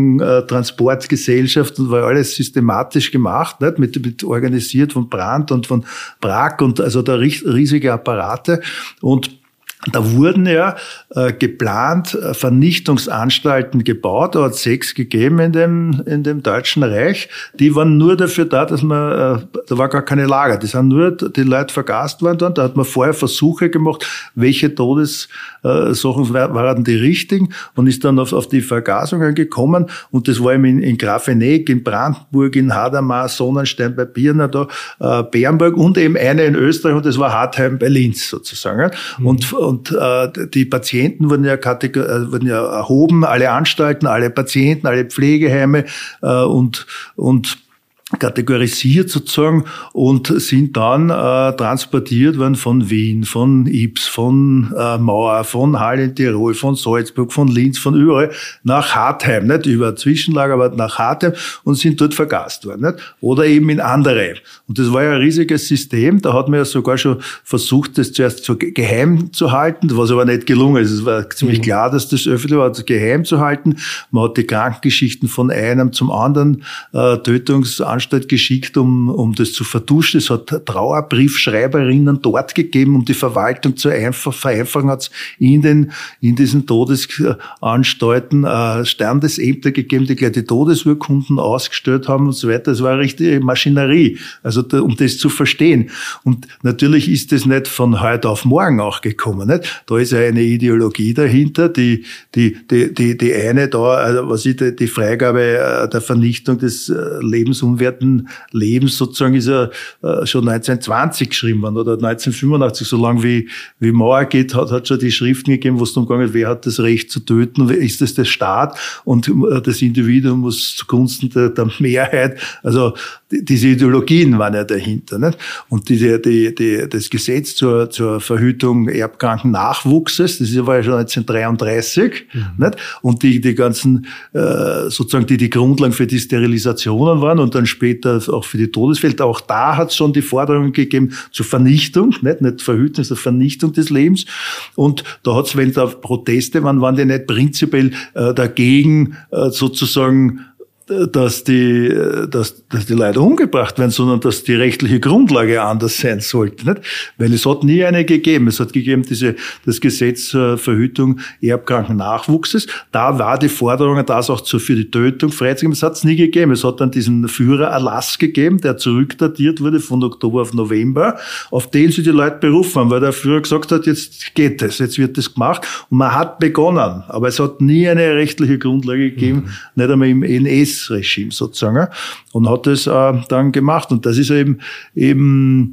Krankentransportgesellschaft und war alles systematisch gemacht, nicht? Mit, mit organisiert von Brandt und von Brack und also da riesige Apparate und da wurden ja äh, geplant äh, Vernichtungsanstalten gebaut, da hat es sechs gegeben in dem in dem Deutschen Reich. Die waren nur dafür da, dass man, äh, da war gar keine Lager, die sind nur die Leute vergast worden. Da hat man vorher Versuche gemacht, welche Todessachen waren die richtigen und ist dann auf, auf die Vergasungen gekommen. Und das war eben in, in Grafenegg, in Brandenburg, in Hadamar, Sonnenstein bei Pirna, da, äh, Bernburg und eben eine in Österreich und das war Hartheim bei Linz sozusagen. Mhm. Und Und äh, die Patienten wurden ja, kategor- äh, wurden ja erhoben, alle Anstalten, alle Patienten, alle Pflegeheime äh, und und kategorisiert sozusagen und sind dann äh, transportiert worden von Wien, von Ybbs, von äh, Mauer, von Hall in Tirol, von Salzburg, von Linz, von überall nach Hartheim, nicht über Zwischenlager, aber nach Hartheim und sind dort vergast worden, nicht? Oder eben in andere. Und das war ja ein riesiges System, da hat man ja sogar schon versucht, das zuerst so geheim zu halten, was aber nicht gelungen ist. Es war ziemlich mhm. klar, dass das öffentlich war, das geheim zu halten. Man hat die Krankengeschichten von einem zum anderen äh, Tötungsanstalt geschickt, um, um das zu vertuschen. Es hat Trauerbriefschreiberinnen dort gegeben, um die Verwaltung zu einfach, vereinfachen, hat es in den, in diesen Todesanstalten äh, Standesämter gegeben, die gleich die Todesurkunden ausgestellt haben und so weiter. Es war eine richtige Maschinerie, also da, um das zu verstehen. Und natürlich ist das nicht von heute auf morgen auch gekommen, nicht? Da ist ja eine Ideologie dahinter, die, die, die, die, die eine da, also was ich, die, die Freigabe der Vernichtung des lebensunwerten Lebens sozusagen ist ja äh, schon neunzehnhundertzwanzig geschrieben worden oder neunzehnhundertfünfundachtzig, so lange wie, wie Mauer geht, hat, hat schon die Schriften gegeben, wo es darum geht, wer hat das Recht zu töten, ist das der Staat und äh, das Individuum muss zugunsten der, der Mehrheit, also die, diese Ideologien waren ja dahinter, nicht? Und die, die, die, das Gesetz zur, zur Verhütung erbkranken Nachwuchses, das war ja schon neunzehnhundertdreiunddreißig, mhm. nicht? Und die, die ganzen, äh, sozusagen, die die Grundlagen für die Sterilisationen waren und dann später auch für die Todesfälle. Auch da hat es schon die Forderungen gegeben zur Vernichtung, nicht, nicht Verhütung, sondern Vernichtung des Lebens. Und da hat es, wenn da Proteste waren, waren die nicht prinzipiell äh, dagegen äh, sozusagen, dass die, dass, dass die Leute umgebracht werden, sondern dass die rechtliche Grundlage anders sein sollte, nicht? Weil es hat nie eine gegeben. Es hat gegeben diese, das Gesetz zur Verhütung erbkranken Nachwuchses. Da war die Forderung, das auch für die Tötung freizugeben. Es hat es nie gegeben. Es hat dann diesen Führererlass gegeben, der zurückdatiert wurde von Oktober auf November, auf den sich die Leute berufen haben, weil der Führer gesagt hat, jetzt geht es, jetzt wird das gemacht. Und man hat begonnen. Aber es hat nie eine rechtliche Grundlage gegeben, mhm. nicht einmal im N S Regime sozusagen, und hat das äh, dann gemacht. Und das ist eben eben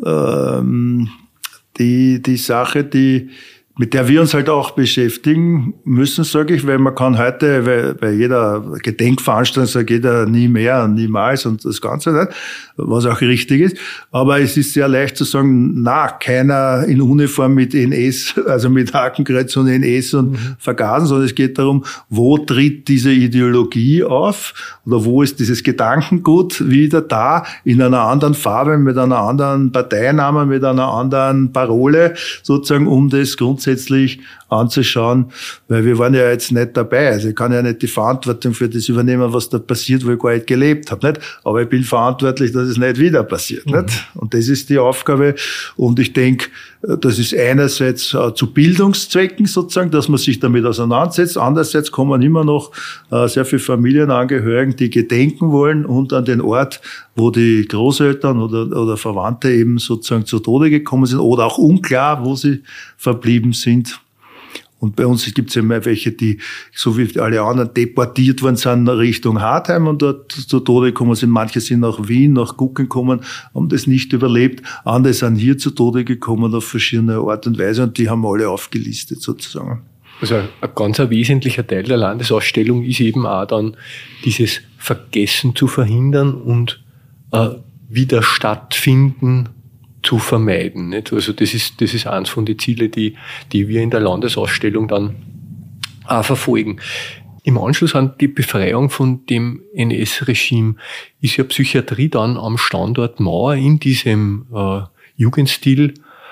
ähm, die die Sache, die mit der wir uns halt auch beschäftigen müssen, sage ich, weil man kann heute bei, bei jeder Gedenkveranstaltung sagt jeder nie mehr und niemals und das Ganze nicht, was auch richtig ist. Aber es ist sehr leicht zu sagen, na, keiner in Uniform mit N S, also mit Hakenkreuz und N S und mhm. Vergasen, sondern es geht darum, wo tritt diese Ideologie auf oder wo ist dieses Gedankengut wieder da in einer anderen Farbe, mit einer anderen Parteinamen, mit einer anderen Parole, sozusagen, um das grundsätzlich anzuschauen, weil wir waren ja jetzt nicht dabei. Also ich kann ja nicht die Verantwortung für das übernehmen, was da passiert, wo ich gar nicht gelebt habe, nicht? Aber ich bin verantwortlich, dass es nicht wieder passiert, mhm. nicht? Und das ist die Aufgabe. Und ich denke, das ist einerseits äh, zu Bildungszwecken sozusagen, dass man sich damit auseinandersetzt. Andererseits kommen immer noch äh, sehr viele Familienangehörigen, die gedenken wollen und an den Ort, wo die Großeltern oder, oder Verwandte eben sozusagen zu Tode gekommen sind oder auch unklar, wo sie verblieben sind. Und bei uns gibt es ja immer welche, die, so wie alle anderen, deportiert worden sind Richtung Hartheim und dort zu Tode gekommen sind. Manche sind nach Wien, nach Gucken gekommen, haben das nicht überlebt. Andere sind hier zu Tode gekommen auf verschiedene Art und Weise und die haben wir alle aufgelistet sozusagen. Also ein ganz ein wesentlicher Teil der Landesausstellung ist eben auch dann dieses Vergessen zu verhindern und äh, wieder stattfinden zu vermeiden. Nicht? Also das ist, das ist eins von den Zielen, die, die wir in der Landesausstellung dann auch verfolgen. Im Anschluss an die Befreiung von dem N S-Regime ist ja Psychiatrie dann am Standort Mauer in diesem äh, Jugendstil,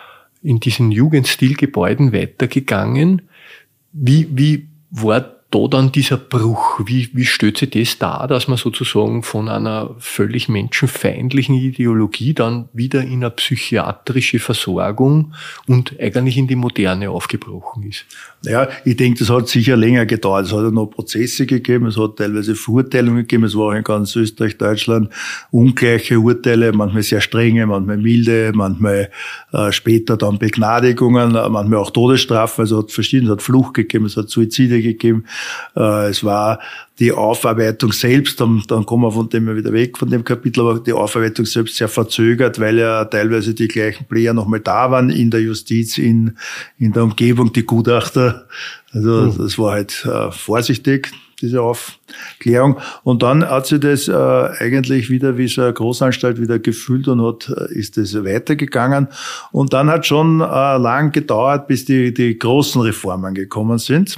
in diesen Jugendstilgebäuden weitergegangen. Wie, wie war da dann dieser Bruch? Wie, wie stellt sich das dar, dass man sozusagen von einer völlig menschenfeindlichen Ideologie dann wieder in eine psychiatrische Versorgung und eigentlich in die Moderne aufgebrochen ist? Ja, ich denke, das hat sicher länger gedauert. Es hat ja noch Prozesse gegeben, es hat teilweise Verurteilungen gegeben, es war auch in ganz Österreich, Deutschland ungleiche Urteile, manchmal sehr strenge, manchmal milde, manchmal äh, später dann Begnadigungen, manchmal auch Todesstrafen, also es hat verschiedene, es hat Flucht gegeben, es hat Suizide gegeben. Äh, es war die Aufarbeitung selbst, dann, dann kommen wir von dem wieder weg, von dem Kapitel, aber die Aufarbeitung selbst sehr verzögert, weil ja teilweise die gleichen Player nochmal da waren in der Justiz, in, in der Umgebung, die Gutachter. Also mhm. das war halt äh, vorsichtig, diese Aufklärung. Und dann hat sich das äh, eigentlich wieder wie so eine Großanstalt wieder gefühlt und hat, ist das weitergegangen. Und dann hat schon äh, lang gedauert, bis die, die großen Reformen gekommen sind,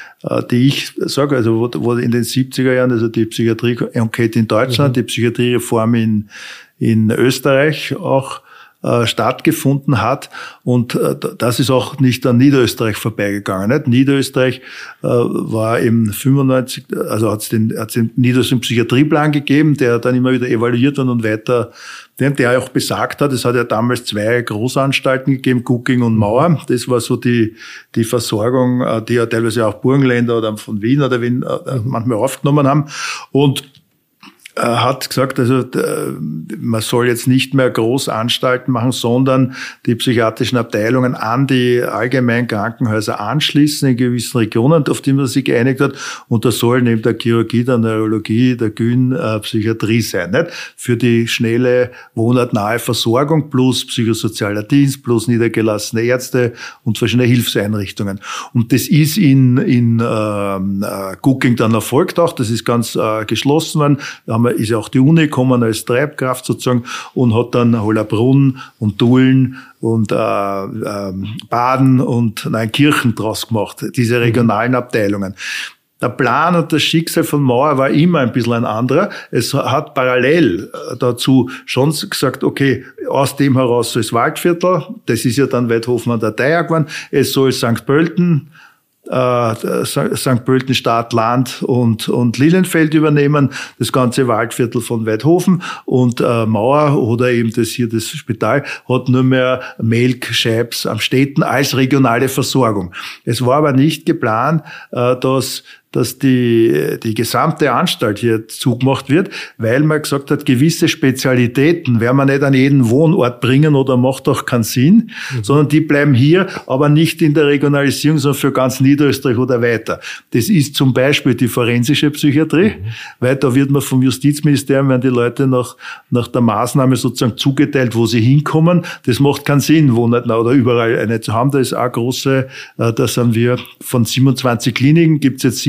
die ich sage, also wo, wo in den siebziger Jahren, also die Psychiatrie-Enquete in Deutschland, mhm. die Psychiatriereform in, in Österreich auch äh, stattgefunden hat. Und äh, das ist auch nicht an Niederösterreich vorbeigegangen. Nicht? Niederösterreich äh, war im fünfundneunzig, also hat es den, hat's den niederösterreichischen Psychiatrieplan gegeben, der dann immer wieder evaluiert wird und weiter, der, der auch besagt hat, es hat ja damals zwei Großanstalten gegeben, Gugging und Mauer. Das war so die, die Versorgung, die ja teilweise auch Burgenländer oder von Wien oder Wien manchmal aufgenommen haben. Und er hat gesagt, also man soll jetzt nicht mehr Großanstalten machen, sondern die psychiatrischen Abteilungen an die allgemeinen Krankenhäuser anschließen in gewissen Regionen, auf die man sich geeinigt hat. Und das soll neben der Chirurgie, der Neurologie, der Gyn, äh, Psychiatrie sein, nicht? Für die schnelle, wohnortnahe Versorgung plus psychosozialer Dienst plus niedergelassene Ärzte und verschiedene Hilfseinrichtungen. Und das ist in in ähm, äh, Gugging dann erfolgt auch. Das ist ganz äh, geschlossen worden. Da haben wir ist ja auch die Uni gekommen als Treibkraft sozusagen und hat dann Hollabrunn und Tulln und äh, äh, Baden und Neunkirchen draus gemacht, diese regionalen Abteilungen. Der Plan und das Schicksal von Mauer war immer ein bisschen ein anderer. Es hat parallel dazu schon gesagt, okay, aus dem heraus soll es Waldviertel, das ist ja dann Weidhofen an der Theier geworden, es soll Sankt Pölten, Äh, Sankt Pölten Stadt, Land und, und Lilienfeld übernehmen, das ganze Waldviertel von Weidhofen und äh, Mauer oder eben das hier, das Spital, hat nur mehr Melk, Scheibs am Städten als regionale Versorgung. Es war aber nicht geplant, äh, dass dass die, die gesamte Anstalt hier zugemacht wird, weil man gesagt hat, gewisse Spezialitäten werden wir nicht an jeden Wohnort bringen oder macht auch keinen Sinn, mhm. sondern die bleiben hier, aber nicht in der Regionalisierung, sondern für ganz Niederösterreich oder weiter. Das ist zum Beispiel die forensische Psychiatrie, mhm. weil da wird man vom Justizministerium, werden die Leute nach, nach der Maßnahme sozusagen zugeteilt, wo sie hinkommen. Das macht keinen Sinn, wohnortnah oder überall eine zu haben. Da ist auch große, da sind wir von siebenundzwanzig Kliniken, gibt's jetzt sieben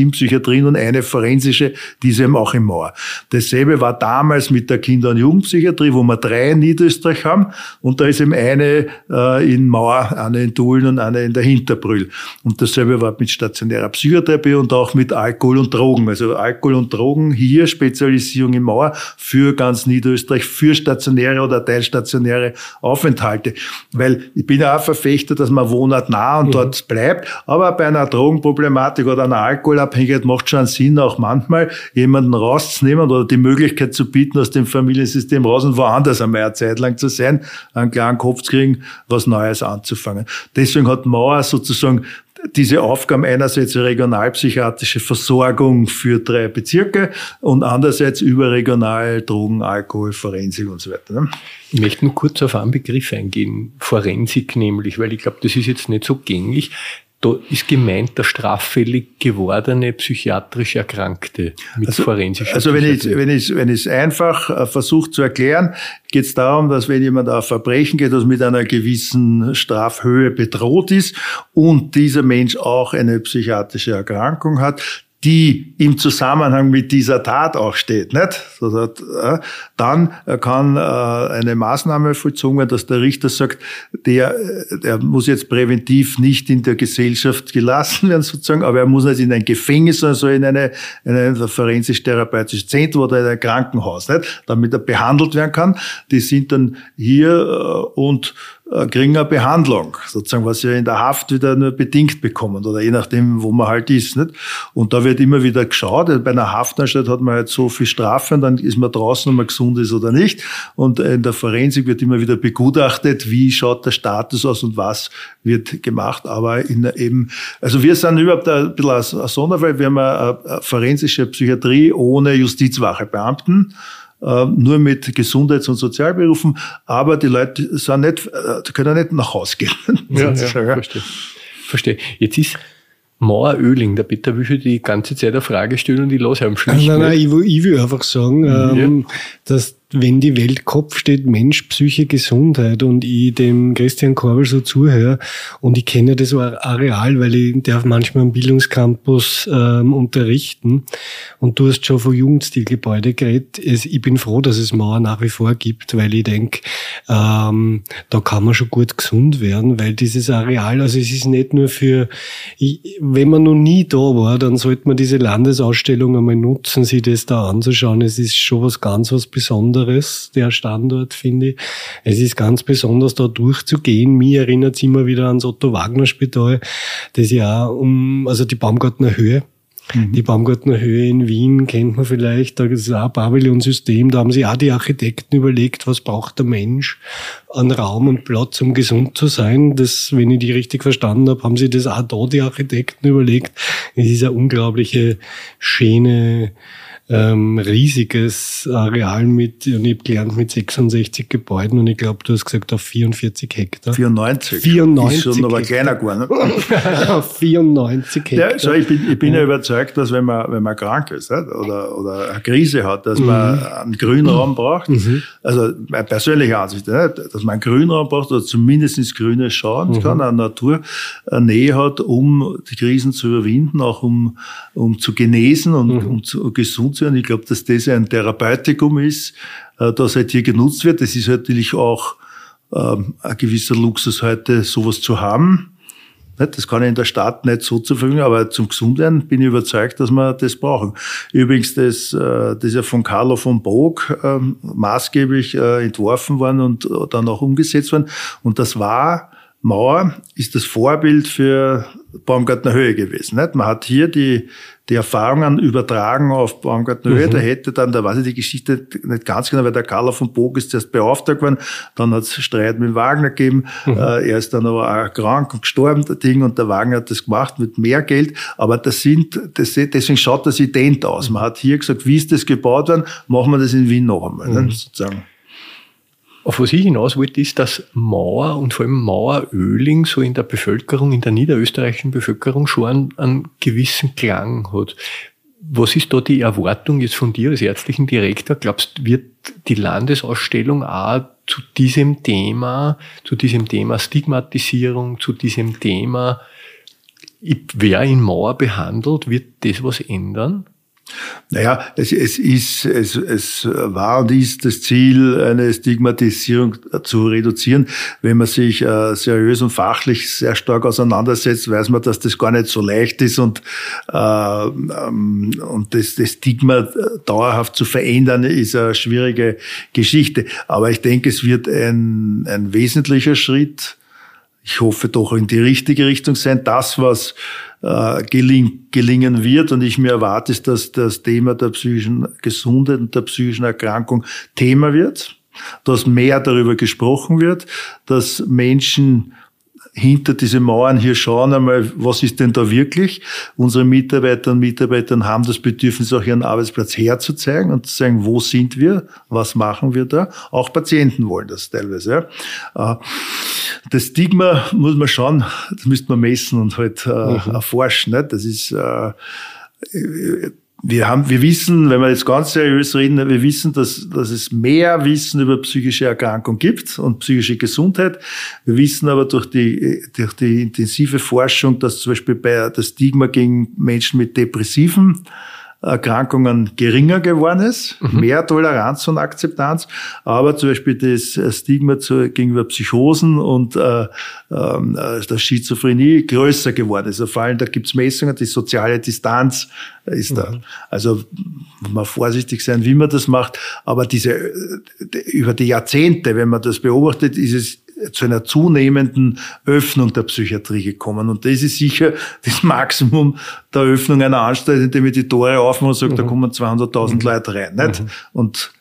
Medizinpsychiatrie und eine forensische, die ist eben auch in Mauer. Dasselbe war damals mit der Kinder- und Jugendpsychiatrie, wo wir drei in Niederösterreich haben und da ist eben eine äh, in Mauer, eine in Tulln und eine in der Hinterbrühl. Und dasselbe war mit stationärer Psychotherapie und auch mit Alkohol und Drogen. Also Alkohol und Drogen, hier Spezialisierung in Mauer für ganz Niederösterreich, für stationäre oder teilstationäre Aufenthalte. Weil ich bin ja auch Verfechter, dass man wohnortnah und mhm. dort bleibt, aber bei einer Drogenproblematik oder einer Alkoholabhängigkeit macht schon Sinn, auch manchmal jemanden rauszunehmen oder die Möglichkeit zu bieten, aus dem Familiensystem raus und woanders einmal eine Zeit lang zu sein, einen klaren Kopf zu kriegen, was Neues anzufangen. Deswegen hat Mauer sozusagen diese Aufgaben, einerseits regionalpsychiatrische Versorgung für drei Bezirke und andererseits überregional Drogen, Alkohol, Forensik und so weiter. Ne? Ich möchte nur kurz auf einen Begriff eingehen, Forensik nämlich, weil ich glaube, das ist jetzt nicht so gängig. Da ist gemeint der straffällig gewordene psychiatrisch Erkrankte mit also, forensischer Also wenn ich wenn ich wenn ich es einfach äh, versuche zu erklären, geht es darum, dass wenn jemand auf Verbrechen geht, das mit einer gewissen Strafhöhe bedroht ist und dieser Mensch auch eine psychiatrische Erkrankung hat, die im Zusammenhang mit dieser Tat auch steht, nicht? Dann kann eine Maßnahme vollzogen werden, dass der Richter sagt, der, der muss jetzt präventiv nicht in der Gesellschaft gelassen werden, sozusagen, aber er muss nicht in ein Gefängnis, sondern so in eine, in ein forensisch-therapeutisches Zentrum oder in ein Krankenhaus, nicht? Damit er behandelt werden kann. Die sind dann hier und kriegen eine Behandlung, sozusagen, was sie in der Haft wieder nur bedingt bekommen oder je nachdem, wo man halt ist, nicht? Und da wird immer wieder geschaut, bei einer Haftanstalt hat man halt so viel Strafe und dann ist man draußen, ob man gesund ist oder nicht. Und in der Forensik wird immer wieder begutachtet, wie schaut der Status aus und was wird gemacht. Aber in eben, also wir sind überhaupt ein bisschen ein Sonderfall, wir haben eine forensische Psychiatrie ohne Justizwachebeamten. Nur mit Gesundheits- und Sozialberufen, aber die Leute sind nicht, können nicht nach Hause gehen. Ja, ja, verstehe. Verstehe. Jetzt ist Mauer-Oehling, der Peter will die ganze Zeit eine Frage stellen und ich lasse ihm schlicht. Nein, nein, ich will, ich will einfach sagen, ja. ähm, dass wenn die Welt Kopf steht, Mensch, Psyche, Gesundheit und ich dem Christian Korbel so zuhöre und ich kenne das Areal, weil ich darf manchmal am Bildungscampus ähm, unterrichten und du hast schon von Jugendstilgebäude geredet. Es, ich bin froh, dass es Mauer nach wie vor gibt, weil ich denke, ähm, da kann man schon gut gesund werden, weil dieses Areal, also es ist nicht nur für, ich, wenn man noch nie da war, dann sollte man diese Landesausstellung einmal nutzen, sich das da anzuschauen. Es ist schon was ganz was Besonderes. Der Standort, finde ich. Es ist ganz besonders, da durchzugehen. Mir erinnert es immer wieder ans Otto-Wagner-Spital, das ja auch um, also die Baumgartner Höhe. Mhm. Die Baumgartner Höhe in Wien kennt man vielleicht, da ist auch ein Pavillonsystem, da haben sich auch die Architekten überlegt, was braucht der Mensch an Raum und Platz, um gesund zu sein. Das, wenn ich die richtig verstanden habe, haben sie das auch da, die Architekten, überlegt. Es ist eine unglaubliche, schöne, Ähm, riesiges Areal mit, und ich habe gelernt, mit sechsundsechzig Gebäuden und ich glaube, du hast gesagt, auf vierundvierzig Hektar. vierundneunzig. vierundneunzig. Ist schon aber kleiner geworden. vierundneunzig Hektar. Ja, so, ich bin, ich bin ja. ja überzeugt, dass wenn man, wenn man krank ist, oder, oder eine Krise hat, dass mhm. man einen Grünraum braucht. Mhm. Also, meine persönliche Ansicht, dass man einen Grünraum braucht, oder zumindest ins Grüne schauen mhm. kann, eine Natur, eine Nähe hat, um die Krisen zu überwinden, auch um, um zu genesen und mhm. um zu, gesund zu werden. Ich glaube, dass das ein Therapeutikum ist, das halt hier genutzt wird. Das ist natürlich auch ähm, ein gewisser Luxus heute, sowas zu haben. Das kann ich in der Stadt nicht so zur Verfügung, aber zum Gesundwerden bin ich überzeugt, dass wir das brauchen. Übrigens, das, das ist ja von Carlo von Boog äh, maßgeblich äh, entworfen worden und dann auch umgesetzt worden. Und das war, Mauer ist das Vorbild für Baumgartner Höhe gewesen. Nicht? Man hat hier die, die Erfahrungen übertragen auf Baumgartner Höhe. Mhm. Da hätte dann, da weiß ich die Geschichte nicht ganz genau, weil der Carlo von Boog ist erst beauftragt worden. Dann hat es Streit mit Wagner gegeben. Mhm. Äh, er ist dann aber auch krank und gestorben, der Ding. Und der Wagner hat das gemacht mit mehr Geld. Aber das sind, das, deswegen schaut das ident aus. Man hat hier gesagt, wie ist das gebaut worden? Machen wir das in Wien noch einmal, mhm. ne, sozusagen. Auf was ich hinaus wollte, ist, dass Mauer und vor allem Mauer-Oehling so in der Bevölkerung, in der niederösterreichischen Bevölkerung schon einen, einen gewissen Klang hat. Was ist da die Erwartung jetzt von dir als ärztlichen Direktor? Glaubst du, wird die Landesausstellung auch zu diesem Thema, zu diesem Thema Stigmatisierung, zu diesem Thema wer in Mauer behandelt, wird das was ändern? Naja, es, es ist, es, es war und ist das Ziel, eine Stigmatisierung zu reduzieren. Wenn man sich äh, seriös und fachlich sehr stark auseinandersetzt, weiß man, dass das gar nicht so leicht ist und, äh, ähm, und das, das Stigma dauerhaft zu verändern, ist eine schwierige Geschichte. Aber ich denke, es wird ein, ein wesentlicher Schritt, ich hoffe doch in die richtige Richtung sein, das, was äh, geling, gelingen wird. Und ich mir erwarte, ist, dass das Thema der psychischen Gesundheit und der psychischen Erkrankung Thema wird, dass mehr darüber gesprochen wird, dass Menschen hinter diese Mauern hier schauen einmal, was ist denn da wirklich? Unsere Mitarbeiter und Mitarbeiter haben das Bedürfnis, auch ihren Arbeitsplatz herzuzeigen und zu sagen, wo sind wir? Was machen wir da? Auch Patienten wollen das teilweise. Ja. Das Stigma muss man schauen, das müsste man messen und halt äh, mhm. erforschen. Nicht? Das ist, äh, wir haben, wir wissen, wenn wir jetzt ganz seriös reden, wir wissen, dass, dass es mehr Wissen über psychische Erkrankung gibt und psychische Gesundheit. Wir wissen aber durch die, durch die intensive Forschung, dass zum Beispiel bei das Stigma gegen Menschen mit depressiven Erkrankungen geringer geworden ist, mhm. mehr Toleranz und Akzeptanz, aber zum Beispiel das Stigma zu, gegenüber Psychosen und äh, äh, der Schizophrenie größer geworden ist. Vor allem, da gibt's Messungen, die soziale Distanz ist mhm. da. Also muss man vorsichtig sein, wie man das macht, aber diese über die Jahrzehnte, wenn man das beobachtet, ist es zu einer zunehmenden Öffnung der Psychiatrie gekommen. Und das ist sicher das Maximum der Öffnung einer Anstalt, indem ich die Tore aufmache und sage, mhm. da kommen zweihunderttausend mhm. Leute rein. Nicht? Mhm. Und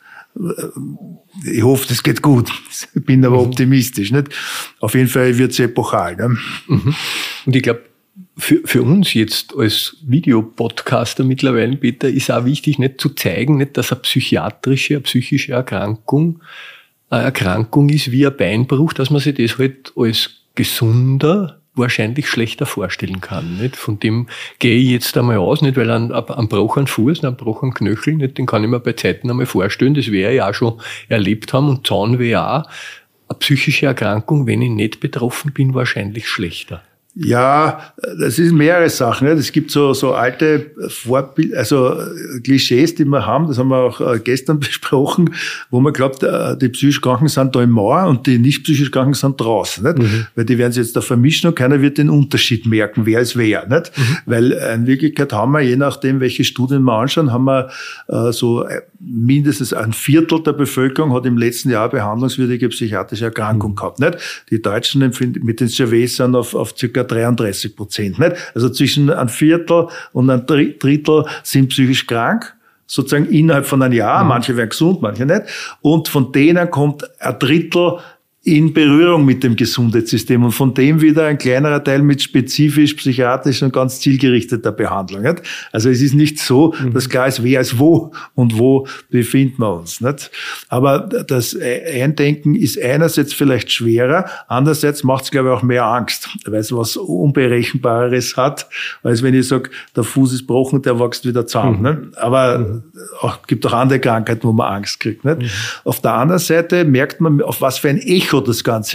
ich hoffe, das geht gut. Ich bin aber mhm. optimistisch. Nicht? Auf jeden Fall wird es epochal. Ne? Mhm. Und ich glaube, für, für uns jetzt als Videopodcaster mittlerweile, Peter, ist auch wichtig, nicht zu zeigen, nicht, dass eine psychiatrische, eine psychische Erkrankung eine Erkrankung ist wie ein Beinbruch, dass man sich das halt als gesunder wahrscheinlich schlechter vorstellen kann. Nicht? Von dem gehe ich jetzt einmal aus, nicht, weil ein, ein Bruch an Fuß, ein Bruch an Knöchel, nicht, den kann ich mir bei Zeiten einmal vorstellen, das werde ich auch schon erlebt haben und Zahnweh auch. Eine psychische Erkrankung, wenn ich nicht betroffen bin, wahrscheinlich schlechter. Ja, das sind mehrere Sachen. Es gibt so, so alte Vorbild, also Klischees, die wir haben, das haben wir auch gestern besprochen, wo man glaubt, die psychisch Kranken sind da im Mauer und die nicht psychisch Kranken sind draußen, nicht? Mhm. Weil die werden sich jetzt da vermischen und keiner wird den Unterschied merken, wer ist wer, nicht? Mhm. Weil in Wirklichkeit haben wir, je nachdem, welche Studien wir anschauen, haben wir äh, so mindestens ein Viertel der Bevölkerung hat im letzten Jahr behandlungswürdige psychiatrische Erkrankung mhm. gehabt, nicht? Die Deutschen mit den Surveys sind auf, auf circa dreiunddreißig Prozent, nicht? Also zwischen ein Viertel und ein Drittel sind psychisch krank, sozusagen innerhalb von einem Jahr. Mhm. Manche werden gesund, manche nicht. Und von denen kommt ein Drittel in Berührung mit dem Gesundheitssystem und von dem wieder ein kleinerer Teil mit spezifisch psychiatrisch und ganz zielgerichteter Behandlung. Nicht? Also es ist nicht so, mhm. dass klar ist, wer ist wo und wo befinden wir uns. Nicht? Aber das Eindenken ist einerseits vielleicht schwerer, andererseits macht es, glaube ich, auch mehr Angst, weil es was Unberechenbareres hat, als wenn ich sage, der Fuß ist gebrochen, der wächst wieder zusammen. Mhm. Nicht? Aber mhm. auch gibt auch andere Krankheiten, wo man Angst kriegt. Nicht? Mhm. Auf der anderen Seite merkt man, auf was für ein Echo das Ganze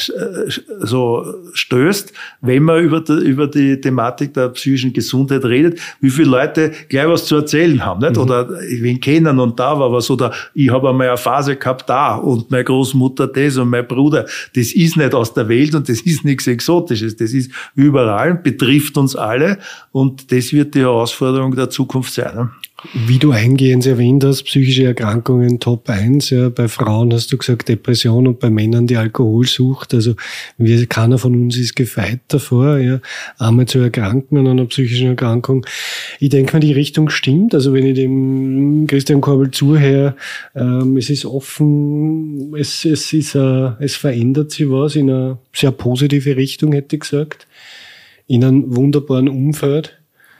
so stößt, wenn man über die, über die Thematik der psychischen Gesundheit redet, wie viele Leute gleich was zu erzählen haben, nicht? Mhm. Oder wen kennen und da war was, oder ich habe einmal eine Phase gehabt da und meine Großmutter das und mein Bruder, das ist nicht aus der Welt und das ist nichts Exotisches, das ist überall, betrifft uns alle und das wird die Herausforderung der Zukunft sein. Ne? Wie du eingehend erwähnt hast, psychische Erkrankungen Top eins. Ja, bei Frauen hast du gesagt Depression und bei Männern die Alkoholsucht. Also wir, keiner von uns ist gefeit davor, ja, einmal zu erkranken an einer psychischen Erkrankung. Ich denke mal, die Richtung stimmt. Also wenn ich dem Christian Korbel zuhöre, ähm, es ist offen, es, es ist, äh, es verändert sich was in eine sehr positive Richtung, hätte ich gesagt, in einem wunderbaren Umfeld.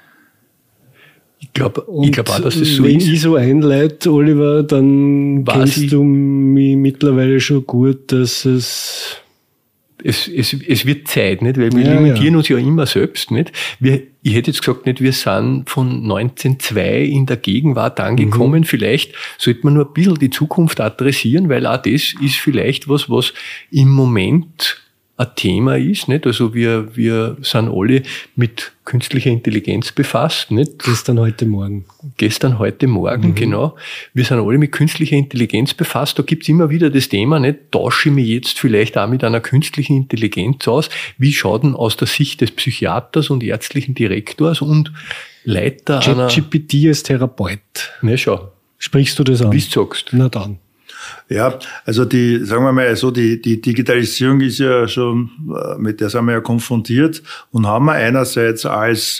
Ich glaube ich glaub auch, dass das so wenn ist. Wenn ich so einleite, Oliver, dann Weiß kennst ich, du mich mittlerweile schon gut, dass es... Es, es, es wird Zeit, nicht? Weil wir ja, limitieren ja. uns ja immer selbst, nicht? Wir, ich hätte jetzt gesagt, nicht, wir sind von neunzehnhundertzwei in der Gegenwart angekommen. Mhm. Vielleicht sollte man nur ein bisschen die Zukunft adressieren, weil auch das ist vielleicht was, was im Moment ein Thema ist, nicht? Also wir, wir sind alle mit künstlicher Intelligenz befasst, nicht? Gestern, heute, morgen. Gestern, heute, morgen, mhm. genau. Wir sind alle mit künstlicher Intelligenz befasst. Da gibt's immer wieder das Thema, nicht? Tausche ich mich jetzt vielleicht auch mit einer künstlichen Intelligenz aus? Wie schaut denn aus der Sicht des Psychiaters und ärztlichen Direktors und Leiter einer... ChatGPT als Therapeut. Na schau. Sprichst du das an? Wie du sagst. Na dann. Ja, also die, sagen wir mal so, die, die Digitalisierung ist ja schon, mit der sind wir ja konfrontiert und haben wir einerseits als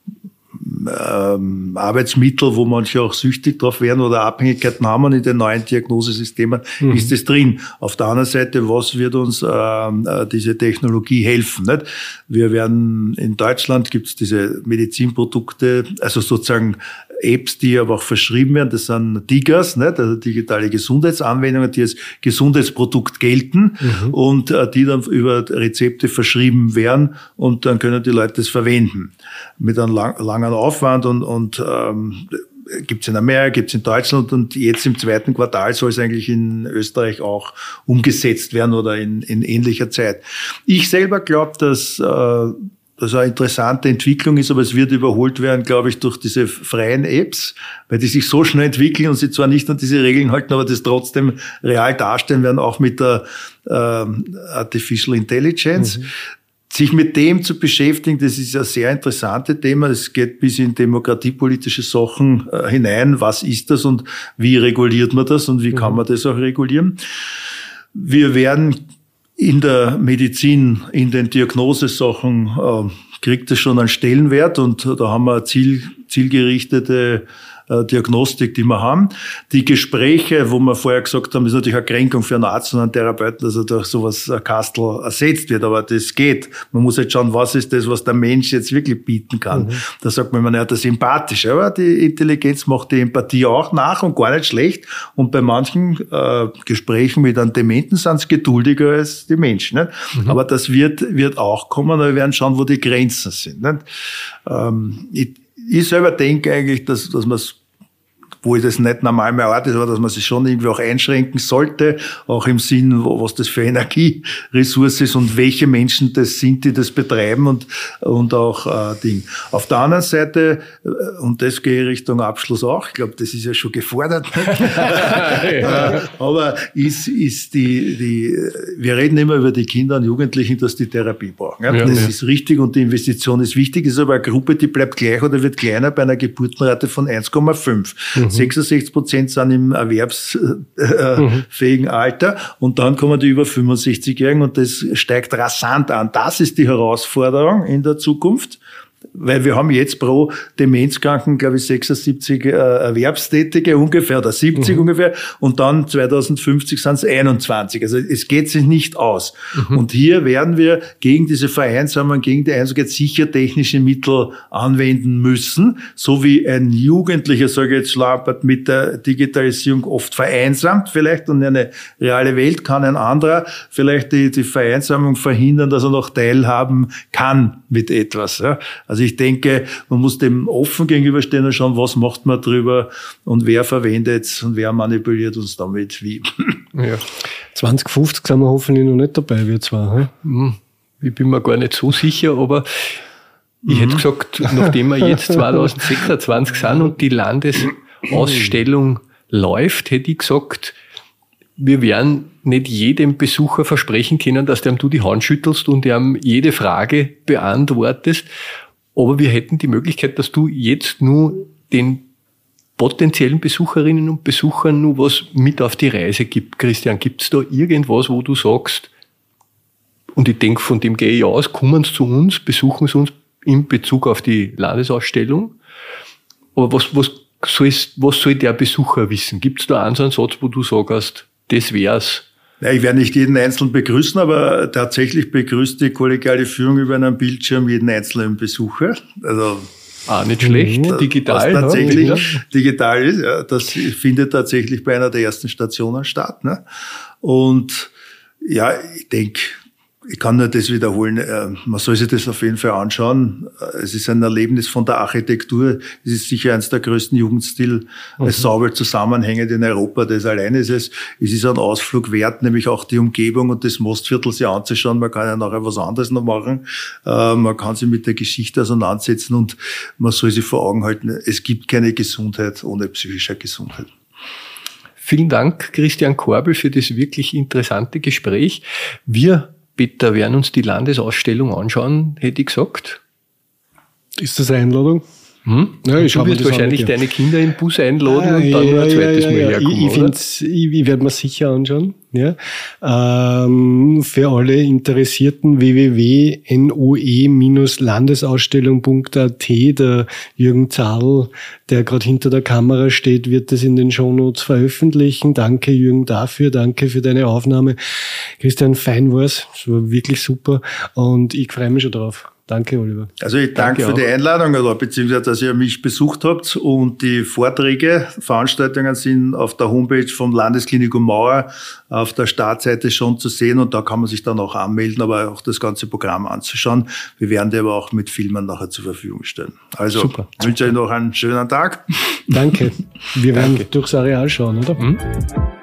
ähm, Arbeitsmittel, wo manche auch süchtig drauf werden oder Abhängigkeiten haben und in den neuen Diagnosesystemen mhm. ist es drin. Auf der anderen Seite, was wird uns ähm, diese Technologie helfen? Nicht? Wir werden, in Deutschland gibt es diese Medizinprodukte, also sozusagen Apps, die aber auch verschrieben werden, das sind D I G As, nicht? Also digitale Gesundheitsanwendungen, die als Gesundheitsprodukt gelten mhm. und äh, die dann über Rezepte verschrieben werden und dann können die Leute das verwenden. Mit einem lang, langen Aufwand und, und ähm, gibt's in Amerika, gibt's in Deutschland und jetzt im zweiten Quartal soll es eigentlich in Österreich auch umgesetzt werden oder in, in ähnlicher Zeit. Ich selber glaube, dass äh, das eine interessante Entwicklung ist, aber es wird überholt werden, glaube ich, durch diese freien Apps, weil die sich so schnell entwickeln und sie zwar nicht an diese Regeln halten, aber das trotzdem real darstellen werden, auch mit der äh, Artificial Intelligence. Mhm. Sich mit dem zu beschäftigen, das ist ein sehr interessantes Thema. Es geht bis in demokratiepolitische Sachen äh, hinein. Was ist das und wie reguliert man das und wie mhm. kann man das auch regulieren? Wir werden in der Medizin, in den Diagnosesachen äh, kriegt es schon einen Stellenwert und da haben wir Ziel, zielgerichtete äh, Diagnostik, die wir haben. Die Gespräche, wo wir vorher gesagt haben, ist natürlich eine Kränkung für einen Arzt und einen Therapeuten, dass er durch sowas ein Kastel ersetzt wird, aber das geht. Man muss jetzt schauen, was ist das, was der Mensch jetzt wirklich bieten kann. Mhm. Da sagt man, man hat das sympathisch, aber die Intelligenz macht die Empathie auch nach und gar nicht schlecht. Und bei manchen äh, Gesprächen mit einem Dementen sind es geduldiger als die Menschen. Nicht? Mhm. Aber das wird wird auch kommen, aber wir werden schauen, wo die Grenzen sind. Nicht? Ähm, ich, ich selber denke eigentlich, dass, dass man es, wo ich das nicht normal mehr Art ist, aber dass man sich schon irgendwie auch einschränken sollte, auch im Sinn, was das für Energieressource ist und welche Menschen das sind, die das betreiben und, und auch äh, Ding. Auf der anderen Seite, und das gehe ich Richtung Abschluss auch, ich glaube, das ist ja schon gefordert, ja. aber ist, ist die, die, wir reden immer über die Kinder und Jugendlichen, dass die Therapie brauchen. Ja? Ja, das ja. ist richtig und die Investition ist wichtig, ist aber eine Gruppe, die bleibt gleich oder wird kleiner bei einer Geburtenrate von eins Komma fünf. Mhm. sechsundsechzig Prozent sind im erwerbsfähigen mhm. Alter und dann kommen die über fünfundsechzigjährigen und das steigt rasant an. Das ist die Herausforderung in der Zukunft. Weil wir haben jetzt pro Demenzkranken, glaube ich, sechsundsiebzig äh, Erwerbstätige ungefähr oder siebzig mhm. ungefähr und dann zweitausendfünfzig sind es einundzwanzig. Also es geht sich nicht aus. Mhm. Und hier werden wir gegen diese Vereinsamung, gegen die Einsamkeit sicher technische Mittel anwenden müssen, so wie ein Jugendlicher, sage ich jetzt schlampert, mit der Digitalisierung oft vereinsamt vielleicht und eine reale Welt, kann ein anderer vielleicht die, die Vereinsamung verhindern, dass er noch teilhaben kann mit etwas. Ja. Also ich denke, man muss dem offen gegenüberstehen und schauen, was macht man drüber und wer verwendet und wer manipuliert uns damit wie. Ja. zwanzig fünfzig sind wir hoffentlich noch nicht dabei, wir zwei. Hm? Ich bin mir gar nicht so sicher, aber ich mhm. hätte gesagt, nachdem wir jetzt zweitausendsechsundzwanzig sind und die Landesausstellung läuft, hätte ich gesagt, wir werden nicht jedem Besucher versprechen können, dass du ihm die Hand schüttelst und ihm jede Frage beantwortest. Aber wir hätten die Möglichkeit, dass du jetzt nur den potenziellen Besucherinnen und Besuchern nur was mit auf die Reise gibst. Christian, gibt es da irgendwas, wo du sagst, und ich denke, von dem gehe ich aus, kommen sie zu uns, besuchen sie uns in Bezug auf die Landesausstellung. Aber was, was, soll, was soll der Besucher wissen? Gibt es da einen so einen Satz, wo du sagst, das wär's? Ja, ich werde nicht jeden Einzelnen begrüßen, aber tatsächlich begrüßt die kollegiale Führung über einen Bildschirm jeden einzelnen Besucher. Also ah, nicht schlecht, das, digital. Was tatsächlich ja. digital ist, ja, das findet tatsächlich bei einer der ersten Stationen statt. Ne? Und ja, ich denke, Ich kann nur das wiederholen. Man soll sich das auf jeden Fall anschauen. Es ist ein Erlebnis von der Architektur. Es ist sicher eines der größten Jugendstile, mhm. sauber zusammenhängend in Europa. Das alleine ist es. Es ist ein Ausflug wert, nämlich auch die Umgebung und das Mostviertel sich anzuschauen. Man kann ja nachher was anderes noch machen. Man kann sich mit der Geschichte auseinandersetzen und man soll sich vor Augen halten, es gibt keine Gesundheit ohne psychische Gesundheit. Vielen Dank, Christian Korbel, für das wirklich interessante Gespräch. Wir Peter, werden uns die Landesausstellung anschauen, hätte ich gesagt. Ist das eine Einladung? Hm? Ja, ich du wirst wahrscheinlich an, ja. deine Kinder im Bus einladen ah, und dann ja, noch ein zweites ja, ja, Mal herkommen, ich, ich, ich, ich werde mir sicher anschauen. Ja. Ähm, für alle Interessierten w w w punkt n o e Bindestrich landesausstellung punkt a t. Der Jürgen Zadl, der gerade hinter der Kamera steht, wird das in den Shownotes veröffentlichen. Danke, Jürgen, dafür. Danke für deine Aufnahme. Christian, fein war's. Es war wirklich super und ich freue mich schon drauf. Danke, Oliver. Also ich danke, danke für auch. die Einladung oder beziehungsweise, dass ihr mich besucht habt und die Vorträge, Veranstaltungen sind auf der Homepage vom Landesklinikum Mauer auf der Startseite schon zu sehen und da kann man sich dann auch anmelden, aber auch das ganze Programm anzuschauen. Wir werden die aber auch mit Filmen nachher zur Verfügung stellen. Also Super. Ich wünsche euch noch einen schönen Tag. Danke. Wir werden Danke. durchs Areal schauen, oder? Mhm.